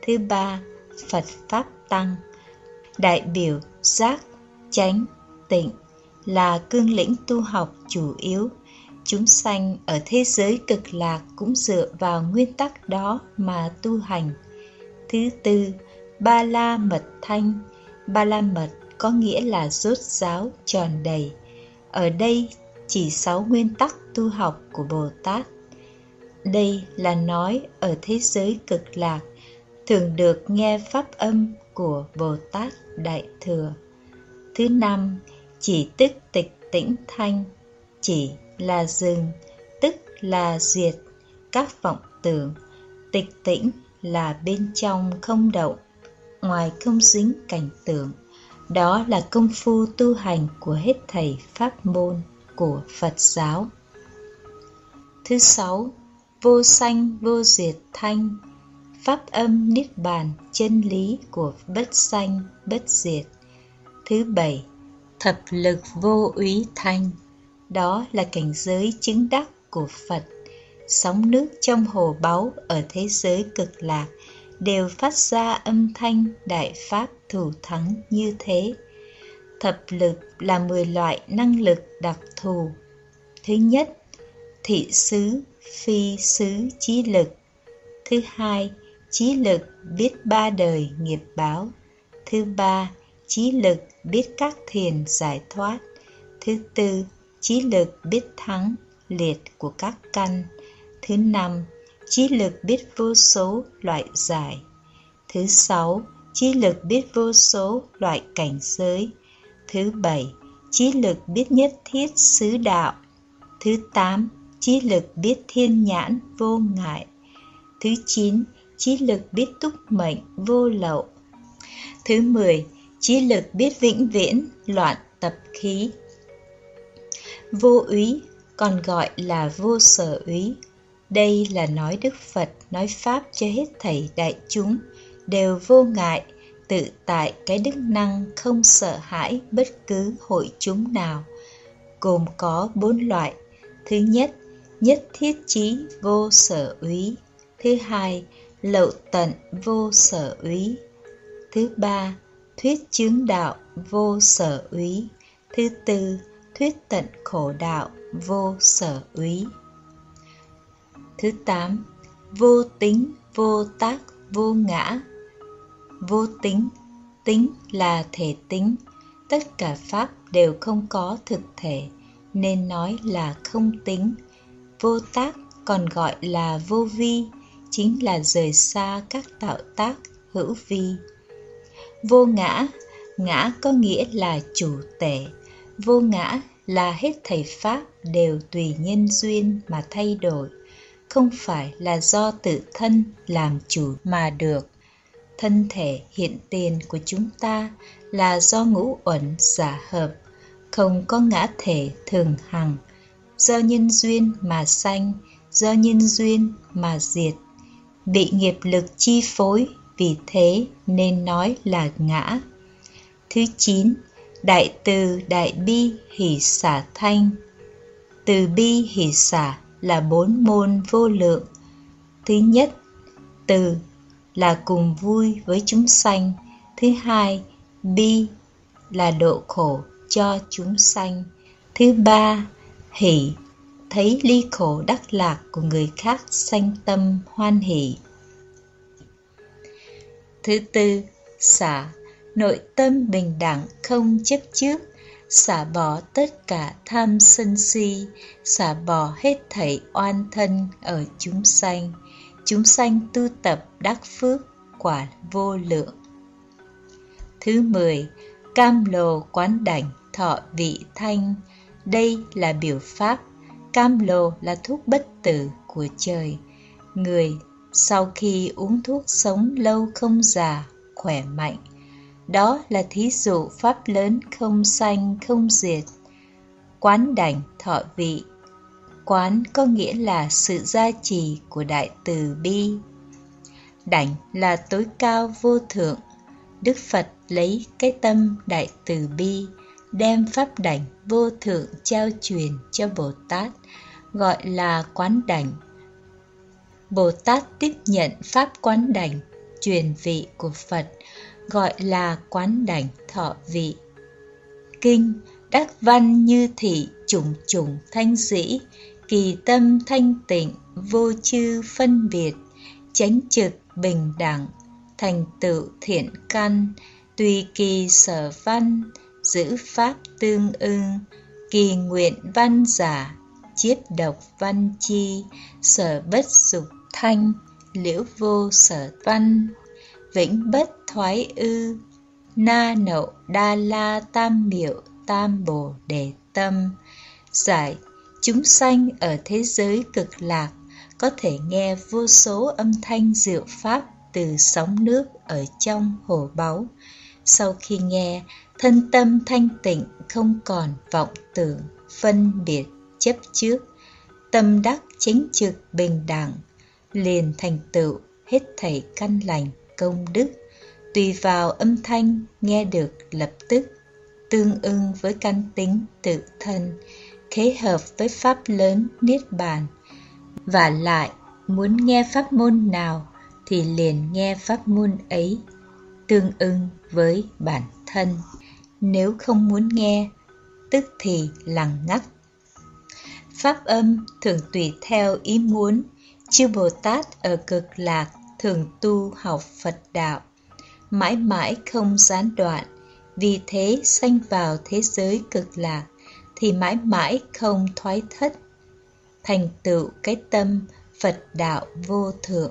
Thứ ba, Phật Pháp Tăng, đại biểu giác, chánh, tịnh, là cương lĩnh tu học chủ yếu. Chúng sanh ở thế giới cực lạc cũng dựa vào nguyên tắc đó mà tu hành. Thứ tư, Ba La Mật Thanh. Ba La Mật có nghĩa là rốt ráo, tròn đầy. Ở đây chỉ 6 nguyên tắc tu học của Bồ Tát. Đây là nói ở thế giới cực lạc thường được nghe pháp âm của Bồ Tát Đại Thừa. Thứ năm, chỉ tức tịch tĩnh thanh. Chỉ là dừng, tức là diệt các vọng tưởng, tịch tĩnh là bên trong không động, ngoài không dính cảnh tượng. Đó là công phu tu hành của hết thảy pháp môn của Phật giáo. Thứ sáu, vô sanh vô diệt thanh. Pháp âm niết bàn, chân lý của bất sanh bất diệt. Thứ bảy, thập lực vô úy thanh. Đó là cảnh giới chứng đắc của Phật. Sóng nước trong hồ báu ở thế giới cực lạc đều phát ra âm thanh đại pháp thủ thắng như thế. Thập lực là 10 loại năng lực đặc thù. Thứ nhất, thị xứ, phi xứ trí lực. Thứ hai, trí lực biết 3 đời nghiệp báo. Thứ ba, trí lực biết các thiền giải thoát. Thứ tư, trí lực biết thắng liệt của các căn. Thứ năm, trí lực biết vô số loại giải. Thứ sáu, trí lực biết vô số loại cảnh giới. Thứ bảy, trí lực biết nhất thiết xứ đạo. Thứ tám, trí lực biết thiên nhãn vô ngại. Thứ chín, trí lực biết túc mệnh vô lậu. Thứ 10, trí lực biết vĩnh viễn loạn tập khí. Vô úy còn gọi là vô sở úy. Đây là nói Đức Phật nói pháp cho hết thảy đại chúng đều vô ngại, tự tại cái đức năng không sợ hãi bất cứ hội chúng nào, gồm có 4 loại. Thứ nhất, nhất thiết chí vô sở úy. Thứ hai, lậu tận vô sở úy. Thứ ba, thuyết chứng đạo vô sở úy. Thứ tư, thuyết tận khổ đạo vô sở úy. Thứ 8, vô tính, vô tác, vô ngã. Vô tính, tính là thể tính. Tất cả pháp đều không có thực thể, nên nói là không tính. Vô tác còn gọi là vô vi, chính là rời xa các tạo tác hữu vi. Vô ngã, ngã có nghĩa là chủ tể. Vô ngã là hết thảy pháp đều tùy nhân duyên mà thay đổi, không phải là do tự thân làm chủ mà được. Thân thể hiện tiền của chúng ta là do ngũ uẩn giả hợp, không có ngã thể thường hằng, do nhân duyên mà sanh, do nhân duyên mà diệt, bị nghiệp lực chi phối, vì thế nên nói là ngã. Thứ 9, đại từ, đại bi, hỷ xả thanh. Từ bi hỷ xả là 4 môn vô lượng. Thứ nhất, từ là cùng vui với chúng sanh. Thứ hai, bi là độ khổ cho chúng sanh. Thứ ba, hỷ, thấy ly khổ đắc lạc của người khác sanh tâm hoan hỷ. Thứ tư, xả, nội tâm bình đẳng không chấp trước, xả bỏ tất cả tham sân si, xả bỏ hết thảy oan thân ở chúng sanh. Chúng sanh tu tập đắc phước quả vô lượng. Thứ 10, cam lồ quán đảnh thọ vị thanh. Đây là biểu pháp. Cam lồ là thuốc bất tử của trời. Người sau khi uống thuốc sống lâu không già, khỏe mạnh. Đó là thí dụ pháp lớn không sanh không diệt. Quán đảnh thọ vị. Quán có nghĩa là sự gia trì của đại từ bi. Đảnh là tối cao vô thượng. Đức Phật lấy cái tâm đại từ bi, đem pháp đảnh vô thượng trao truyền cho Bồ Tát, gọi là quán đảnh. Bồ Tát tiếp nhận pháp quán đảnh, truyền vị của Phật, gọi là quán đảnh thọ vị. Kinh đắc văn như thị trùng trùng thanh dĩ, kỳ tâm thanh tịnh vô chư phân biệt, chánh trực bình đẳng, thành tựu thiện căn, tùy kỳ sở văn, giữ pháp tương ưng, kỳ nguyện văn giả, chiết độc văn chi, sở bất dục thanh, liễu vô sở văn, vĩnh bất thoái ư, na nậu đa la tam miệu tam bồ đề tâm. Giải, chúng sanh ở thế giới cực lạc có thể nghe vô số âm thanh diệu pháp từ sóng nước ở trong hồ báu. Sau khi nghe, thân tâm thanh tịnh, không còn vọng tưởng, phân biệt, chấp trước, tâm đắc chánh trực bình đẳng, liền thành tựu hết thảy căn lành công đức, tùy vào âm thanh nghe được lập tức, tương ưng với căn tính tự thân, khế hợp với pháp lớn niết bàn. Vả lại, muốn nghe pháp môn nào thì liền nghe pháp môn ấy, tương ưng với bản thân. Nếu không muốn nghe, tức thì lặng ngắt. Pháp âm thường tùy theo ý muốn. Chư Bồ Tát ở cực lạc thường tu học Phật đạo, mãi mãi không gián đoạn. Vì thế sanh vào thế giới cực lạc thì mãi mãi không thoái thất, thành tựu cái tâm Phật đạo vô thượng.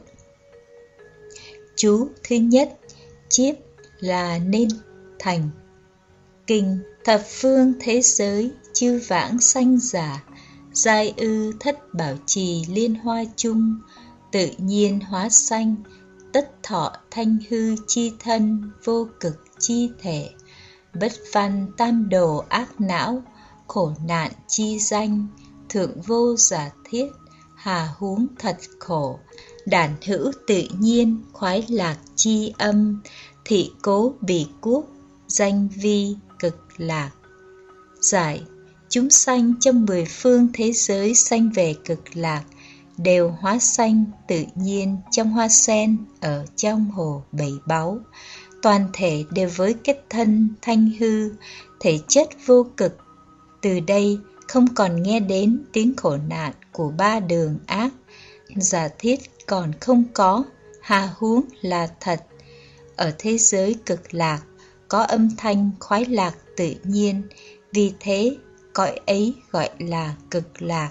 Chú thứ nhất, chiếp là nên thành. Kinh thập phương thế giới chư vãng sanh giả, giai ư thất bảo trì liên hoa chung, tự nhiên hóa sanh, tất thọ thanh hư chi thân, vô cực chi thể, bất văn tam đồ ác não, khổ nạn chi danh, thượng vô giả thiết, hà huống thật khổ, đản hữu tự nhiên, khoái lạc chi âm, thị cố bỉ quốc, danh vi cực lạc. Giải, chúng sanh trong 10 phương thế giới sanh về cực lạc đều hóa sanh tự nhiên trong hoa sen ở trong hồ bảy báu, toàn thể đều với kết thân thanh hư, thể chất vô cực. Từ đây không còn nghe đến tiếng khổ nạn của ba đường ác, giả thiết còn không có, hà huống là thật. Ở thế giới cực lạc có âm thanh khoái lạc tự nhiên, vì thế cõi ấy gọi là cực lạc.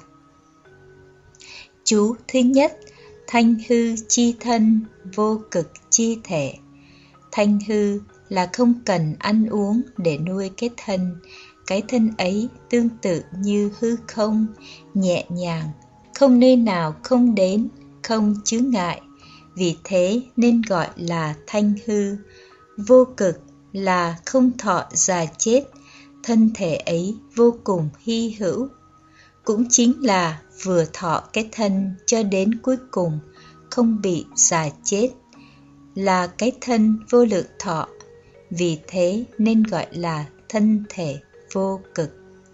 Chú thứ nhất, thanh hư chi thân, vô cực chi thể. Thanh hư là không cần ăn uống để nuôi cái thân ấy tương tự như hư không, nhẹ nhàng, không nơi nào không đến, không chướng ngại, vì thế nên gọi là thanh hư. Vô cực là không thọ già chết, thân thể ấy vô cùng hy hữu, cũng chính là vừa thọ cái thân cho đến cuối cùng, không bị già chết, là cái thân vô lượng thọ, vì thế nên gọi là thân thể vô cực.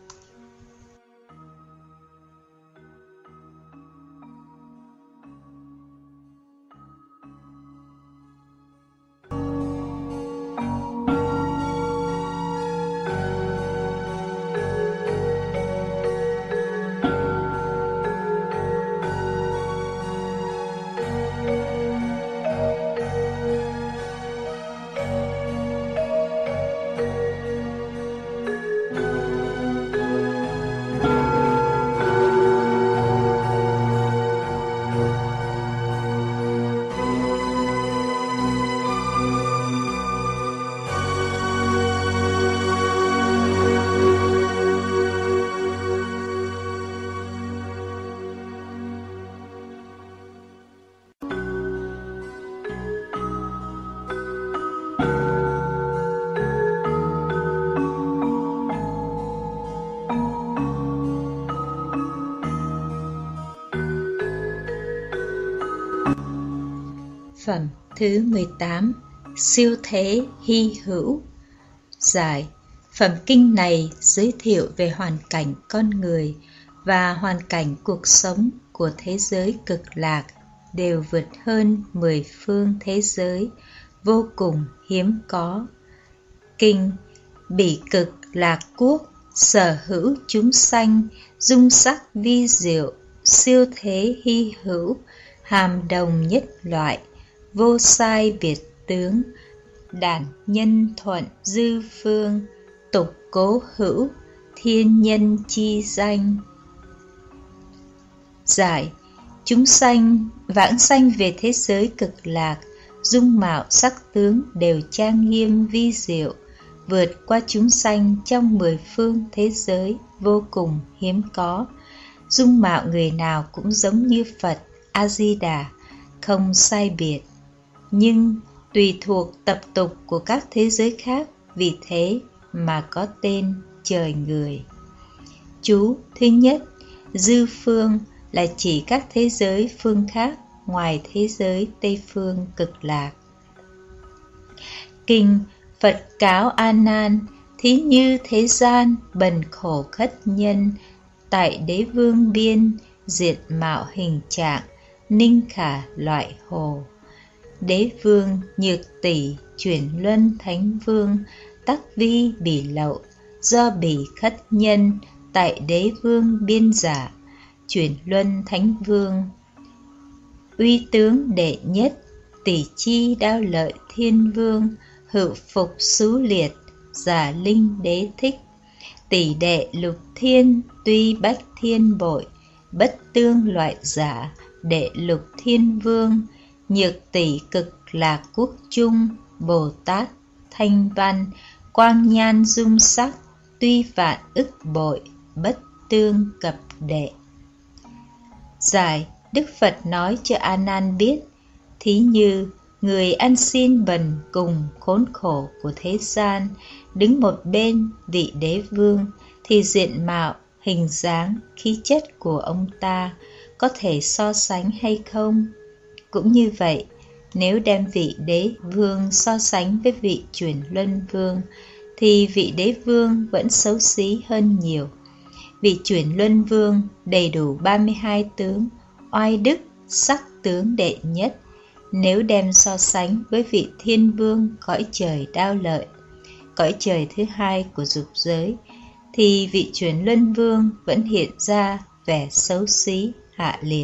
Phẩm thứ 18, siêu thế hy hữu. Giải, phẩm kinh này giới thiệu về hoàn cảnh con người và hoàn cảnh cuộc sống của thế giới cực lạc. đều vượt hơn 10 phương thế giới, vô cùng hiếm có. Kinh Bỉ Cực Lạc Quốc sở hữu chúng sanh, dung sắc vi diệu, siêu thế hy hữu, hàm đồng nhất loại, vô sai biệt tướng, đản nhân thuận dư phương, tục cố hữu, thiên nhân chi danh. Giải: chúng sanh vãng sanh về thế giới cực lạc, dung mạo sắc tướng đều trang nghiêm vi diệu, vượt qua chúng sanh trong 10 phương thế giới, vô cùng hiếm có. Dung mạo người nào cũng giống như Phật A-di-đà, không sai biệt, nhưng tùy thuộc tập tục của các thế giới khác, vì thế mà có tên trời người. Chú thứ nhất, dư phương là chỉ các thế giới phương khác ngoài thế giới Tây phương cực lạc. Kinh Phật cáo A Nan: thí như thế gian bần khổ khất nhân, tại đế vương biên diệt mạo hình trạng, ninh khả loại hồ. Đế vương Nhược Tỷ chuyển luân thánh vương, tắc vi bỉ lậu, do bỉ khất nhân, tại đế vương biên giả, chuyển luân thánh vương. Uy tướng đệ nhất, tỷ chi đao lợi thiên vương, hữu phục xú liệt, giả linh đế thích. Tỷ đệ lục thiên, tuy bách thiên bội, bất tương loại giả, đệ lục thiên vương. Nhược Tỷ cực lạc quốc trung, Bồ Tát thanh văn, quang nhan dung sắc, tuy vạn ức bội, bất tương cập đệ. Giải: Đức Phật nói cho A Nan biết, thí như người ăn xin bần cùng khốn khổ của thế gian, đứng một bên vị đế vương, thì diện mạo, hình dáng, khí chất của ông ta có thể so sánh hay không? Cũng như vậy, nếu đem vị đế vương so sánh với vị chuyển luân vương, thì vị đế vương vẫn xấu xí hơn nhiều. Vị chuyển luân vương đầy đủ 32 tướng, oai đức, sắc tướng đệ nhất. Nếu đem so sánh với vị thiên vương cõi trời đao lợi, cõi trời thứ hai của dục giới, thì vị chuyển luân vương vẫn hiện ra vẻ xấu xí hạ liệt.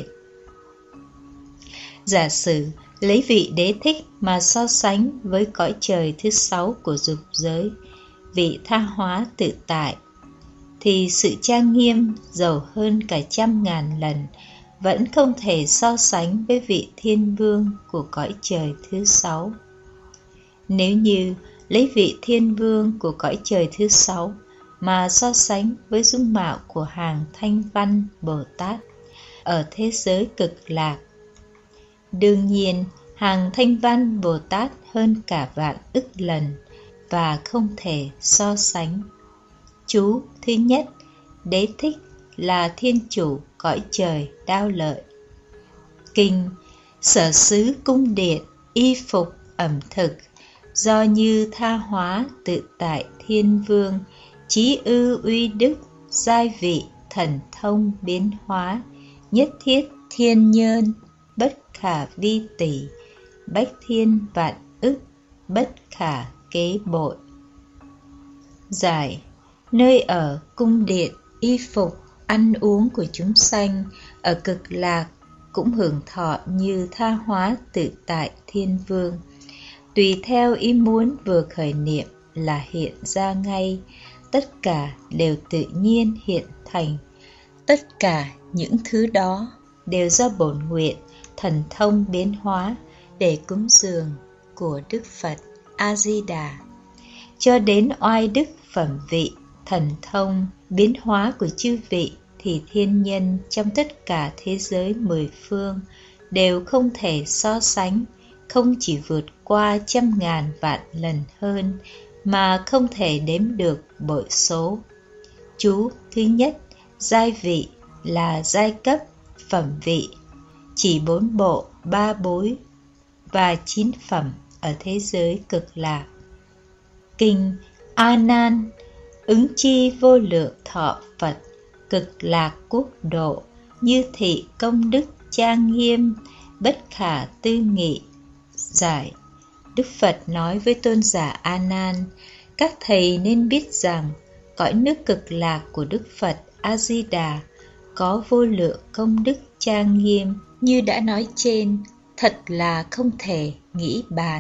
Giả sử lấy vị đế thích mà so sánh với cõi trời thứ 6 của dục giới, vị tha hóa tự tại, thì sự trang nghiêm giàu hơn cả 100.000 lần, vẫn không thể so sánh với vị thiên vương của cõi trời thứ 6. Nếu như lấy vị thiên vương của cõi trời thứ 6 mà so sánh với dung mạo của hàng Thanh Văn Bồ Tát ở thế giới cực lạc, đương nhiên hàng Thanh Văn Bồ Tát hơn cả vạn ức lần và không thể so sánh. Chú thứ nhất, đế thích là thiên chủ cõi trời đao lợi. Kinh sở xứ cung điện, y phục ẩm thực, do như tha hóa tự tại thiên vương, trí ư uy đức, giai vị thần thông biến hóa, nhất thiết thiên nhân, bất khả vi tỷ, bách thiên vạn ức, bất khả kế bội. Giải: nơi ở, cung điện, y phục, ăn uống của chúng sanh ở cực lạc cũng hưởng thọ như tha hóa tự tại thiên vương. Tùy theo ý muốn vừa khởi niệm là hiện ra ngay, tất cả đều tự nhiên hiện thành. Tất cả những thứ đó đều do bổn nguyện thần thông biến hóa để cúng dường của Đức Phật A-di-đà. Cho đến oai đức phẩm vị, thần thông, biến hóa của chư vị thì thiên nhân trong tất cả thế giới 10 phương đều không thể so sánh, không chỉ vượt qua 100.000 vạn lần hơn, mà không thể đếm được bội số. Chú thứ nhất, giai vị là giai cấp, phẩm vị, chỉ 4 bộ, 3 bối và 9 phẩm ở thế giới cực lạc. Kinh A Nan, ứng chi vô lượng thọ Phật, cực lạc quốc độ, như thị công đức trang nghiêm, bất khả tư nghị. Giải: Đức Phật nói với tôn giả A Nan, các thầy nên biết rằng cõi nước cực lạc của Đức Phật A Di Đà có vô lượng công đức trang nghiêm, như đã nói trên, thật là không thể nghĩ bàn.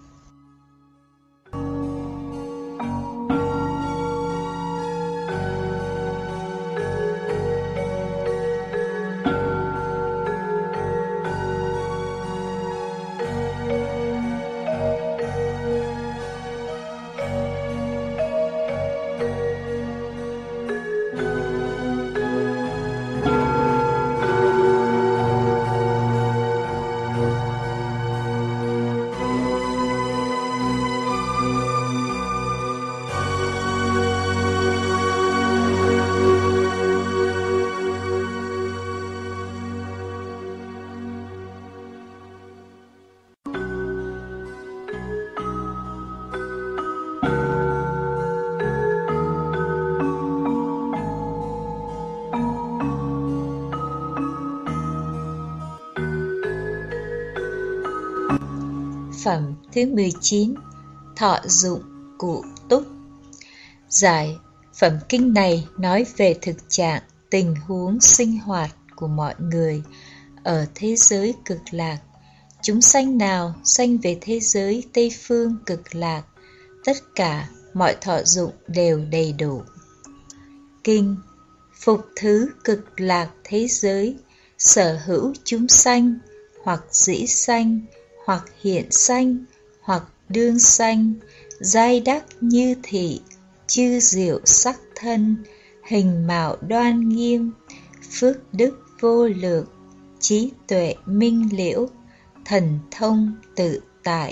Phẩm thứ 19. Thọ dụng cụ túc. Giải: Phẩm kinh này nói về thực trạng, tình huống sinh hoạt của mọi người ở thế giới cực lạc. Chúng sanh nào sanh về thế giới Tây Phương cực lạc, tất cả mọi thọ dụng đều đầy đủ. Kinh: Phục thứ cực lạc thế giới, sở hữu chúng sanh, hoặc dĩ sanh, hoặc hiện sanh, hoặc đương sanh, giai đắc như thị, chư diệu sắc thân, hình mạo đoan nghiêm, phước đức vô lượng, trí tuệ minh liễu, thần thông tự tại.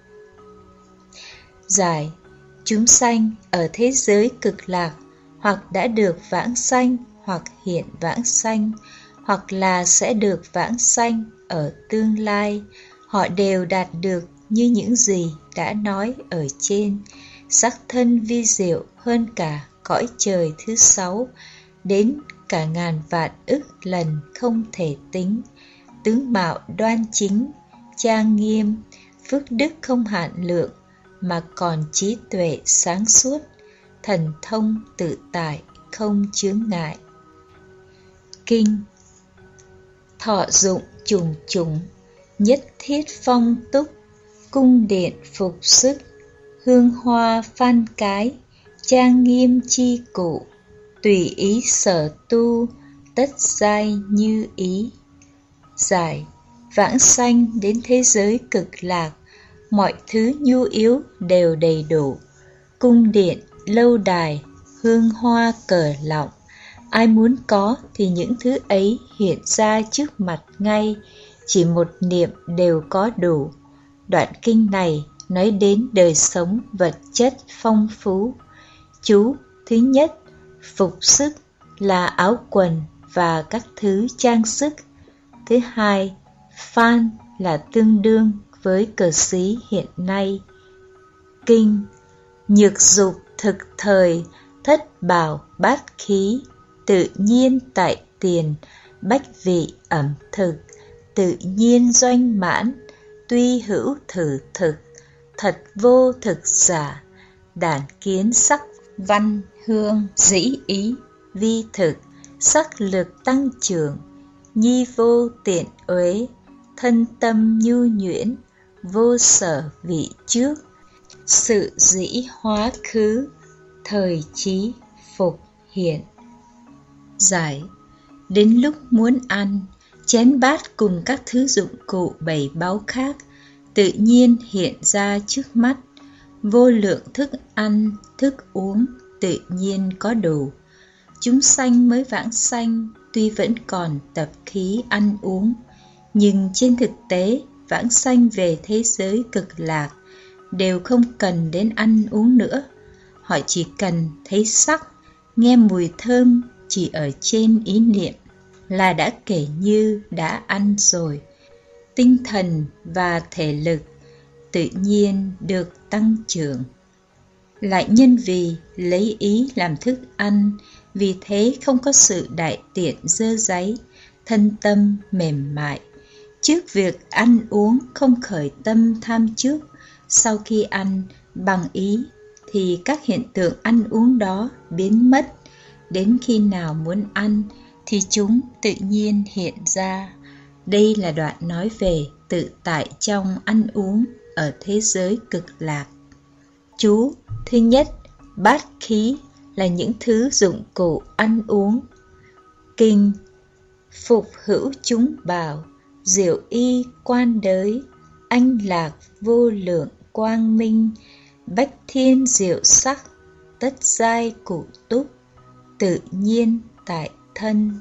Giải: Chúng sanh ở thế giới cực lạc hoặc đã được vãng sanh, hoặc hiện vãng sanh, hoặc là sẽ được vãng sanh ở tương lai, họ đều đạt được như những gì đã nói ở trên, sắc thân vi diệu hơn cả cõi trời thứ 6, đến cả ngàn vạn ức lần không thể tính, tướng mạo đoan chính, trang nghiêm, phước đức không hạn lượng, mà còn trí tuệ sáng suốt, thần thông tự tại, không chướng ngại. Kinh: Thọ dụng trùng trùng, nhất thiết phong túc, cung điện phục sức, hương hoa phan cái, trang nghiêm chi cụ, tùy ý sở tu, tất giai như ý. Giải: Vãng sanh đến thế giới cực lạc, mọi thứ nhu yếu đều đầy đủ, cung điện, lâu đài, hương hoa cờ lọng, ai muốn có thì những thứ ấy hiện ra trước mặt ngay, chỉ một niệm đều có đủ. Đoạn kinh này nói đến đời sống vật chất phong phú. Chú thứ nhất: phục sức là áo quần và các thứ trang sức. Thứ hai: phan là tương đương với cờ xí hiện nay. Kinh: Nhược dục thực thời, thất bảo bát khí, tự nhiên tại tiền, bách vị ẩm thực, tự nhiên doanh mãn, tuy hữu thử thực, thật vô thực giả, đản kiến sắc văn hương dĩ ý, vi thực, sắc lực tăng trưởng, nhi vô tiện uế, thân tâm nhu nhuyễn, vô sở vị trước, sự dĩ hóa khứ, thời trí phục hiện. Giải: Đến lúc muốn ăn, chén bát cùng các thứ dụng cụ bày báu khác tự nhiên hiện ra trước mắt, vô lượng thức ăn, thức uống tự nhiên có đủ. Chúng sanh mới vãng sanh tuy vẫn còn tập khí ăn uống, nhưng trên thực tế vãng sanh về thế giới cực lạc đều không cần đến ăn uống nữa. Họ chỉ cần thấy sắc, nghe mùi thơm chỉ ở trên ý niệm là đã kể như đã ăn rồi. Tinh thần và thể lực tự nhiên được tăng trưởng. Lại nhân vì lấy ý làm thức ăn, vì thế không có sự đại tiện dơ dáy, thân tâm mềm mại. Trước việc ăn uống không khởi tâm tham trước, sau khi ăn bằng ý thì các hiện tượng ăn uống đó biến mất. Đến khi nào muốn ăn thì chúng tự nhiên hiện ra. Đây là đoạn nói về tự tại trong ăn uống ở thế giới cực lạc. Chú thứ nhất, bát khí là những thứ dụng cụ ăn uống. Kinh: Phục hữu chúng bảo, diệu y quan đới, anh lạc vô lượng quang minh, bách thiên diệu sắc, tất giai cụ túc, tự nhiên tại thân.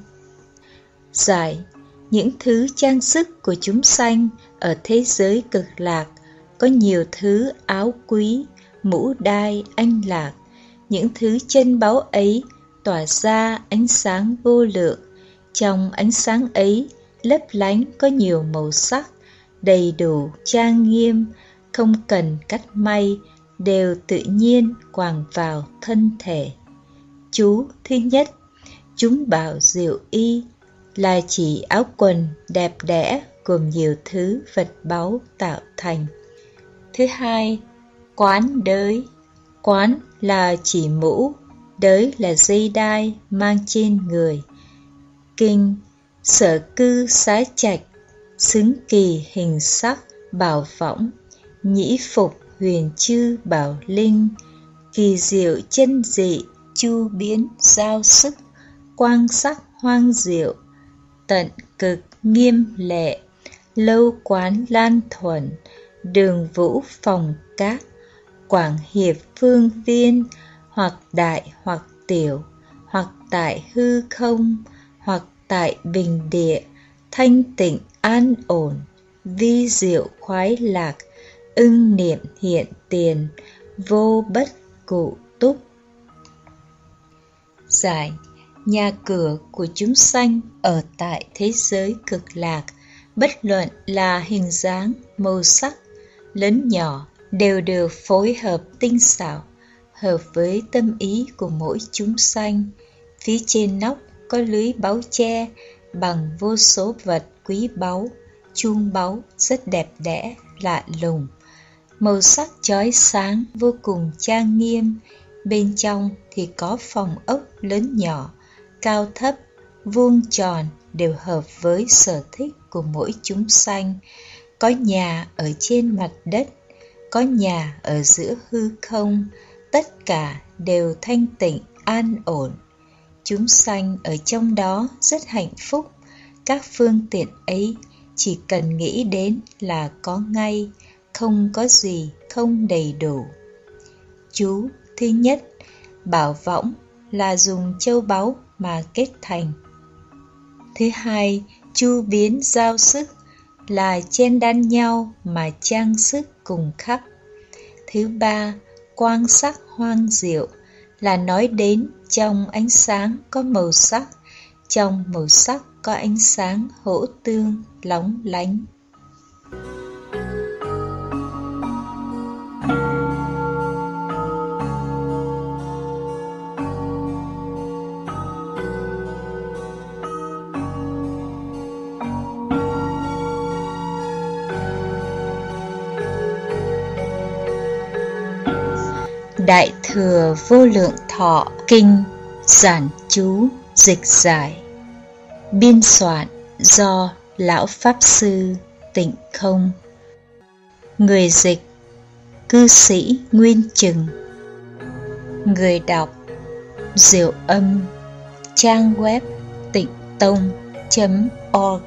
Giải: những thứ trang sức của chúng sanh ở thế giới cực lạc có nhiều thứ áo quý, mũ đai, anh lạc. Những thứ chân báu ấy tỏa ra ánh sáng vô lượng. Trong ánh sáng ấy lấp lánh có nhiều màu sắc, đầy đủ trang nghiêm, không cần cắt may, đều tự nhiên quàng vào thân thể. Chú thứ nhất, chúng bảo diệu y là chỉ áo quần đẹp đẽ gồm nhiều thứ vật báu tạo thành. Thứ hai, quán đới. Quán là chỉ mũ, đới là dây đai mang trên người. Kinh: sở cư xá trạch, xứng kỳ hình sắc, bảo võng, nhĩ phục huyền chư bảo linh, kỳ diệu chân dị, chu biến giao sức, quang sắc hoang diệu, tận cực nghiêm lệ, lâu quán lan thuần, đường vũ phòng cát, quảng hiệp phương viên, hoặc đại hoặc tiểu, hoặc tại hư không, hoặc tại bình địa, thanh tịnh an ổn, vi diệu khoái lạc, ưng niệm hiện tiền, vô bất cụ túc. Giải: nhà cửa của chúng sanh ở tại thế giới cực lạc, bất luận là hình dáng, màu sắc, lớn nhỏ, đều được phối hợp tinh xảo, hợp với tâm ý của mỗi chúng sanh. Phía trên nóc có lưới báu tre bằng vô số vật quý báu, chuông báu rất đẹp đẽ, lạ lùng, màu sắc chói sáng, vô cùng trang nghiêm. Bên trong thì có phòng ốc lớn nhỏ, cao thấp, vuông tròn, đều hợp với sở thích của mỗi chúng sanh. Có nhà ở trên mặt đất, có nhà ở giữa hư không, tất cả đều thanh tịnh, an ổn. Chúng sanh ở trong đó rất hạnh phúc. Các phương tiện ấy chỉ cần nghĩ đến là có ngay, không có gì không đầy đủ. Chú thứ nhất, bảo võng là dùng châu báu mà kết thành. Thứ hai, chu biến giao sức là chen đan nhau mà trang sức cùng khắp. Thứ ba, quang sắc hoang diệu là nói đến trong ánh sáng có màu sắc, trong màu sắc có ánh sáng hỗ tương, lóng lánh. Đại thừa vô lượng thọ kinh giản chú dịch giải. Biên soạn do Lão Pháp Sư Tịnh Không. Người dịch cư sĩ Nguyên Chừng. Người đọc Diệu Âm. Trang web tịnh-tông.org.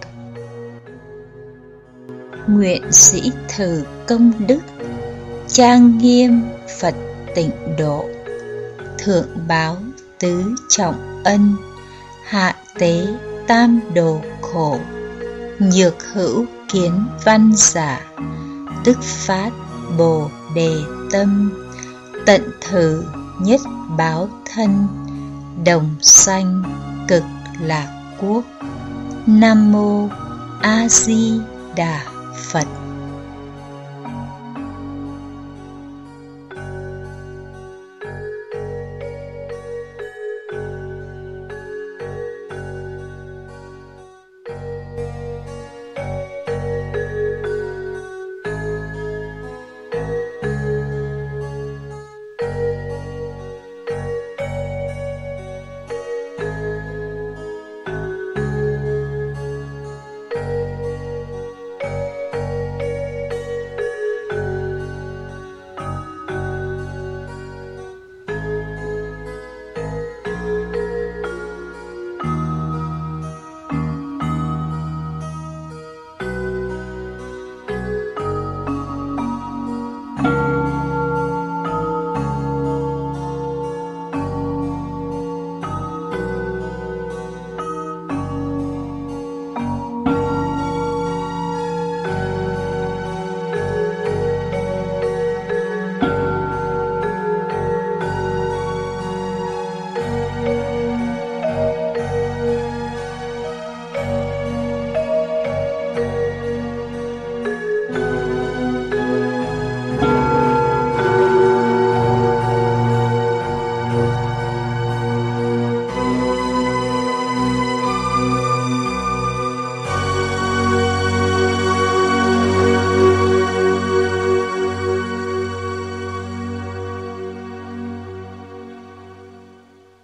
Nguyện sĩ thử công đức, trang nghiêm Phật tịnh độ, thượng báo tứ trọng ân, hạ tế tam đồ khổ, nhược hữu kiến văn giả, tức phát bồ đề tâm, tận thử nhất báo thân, đồng sanh cực lạc quốc. Nam mô A Di Đà Phật.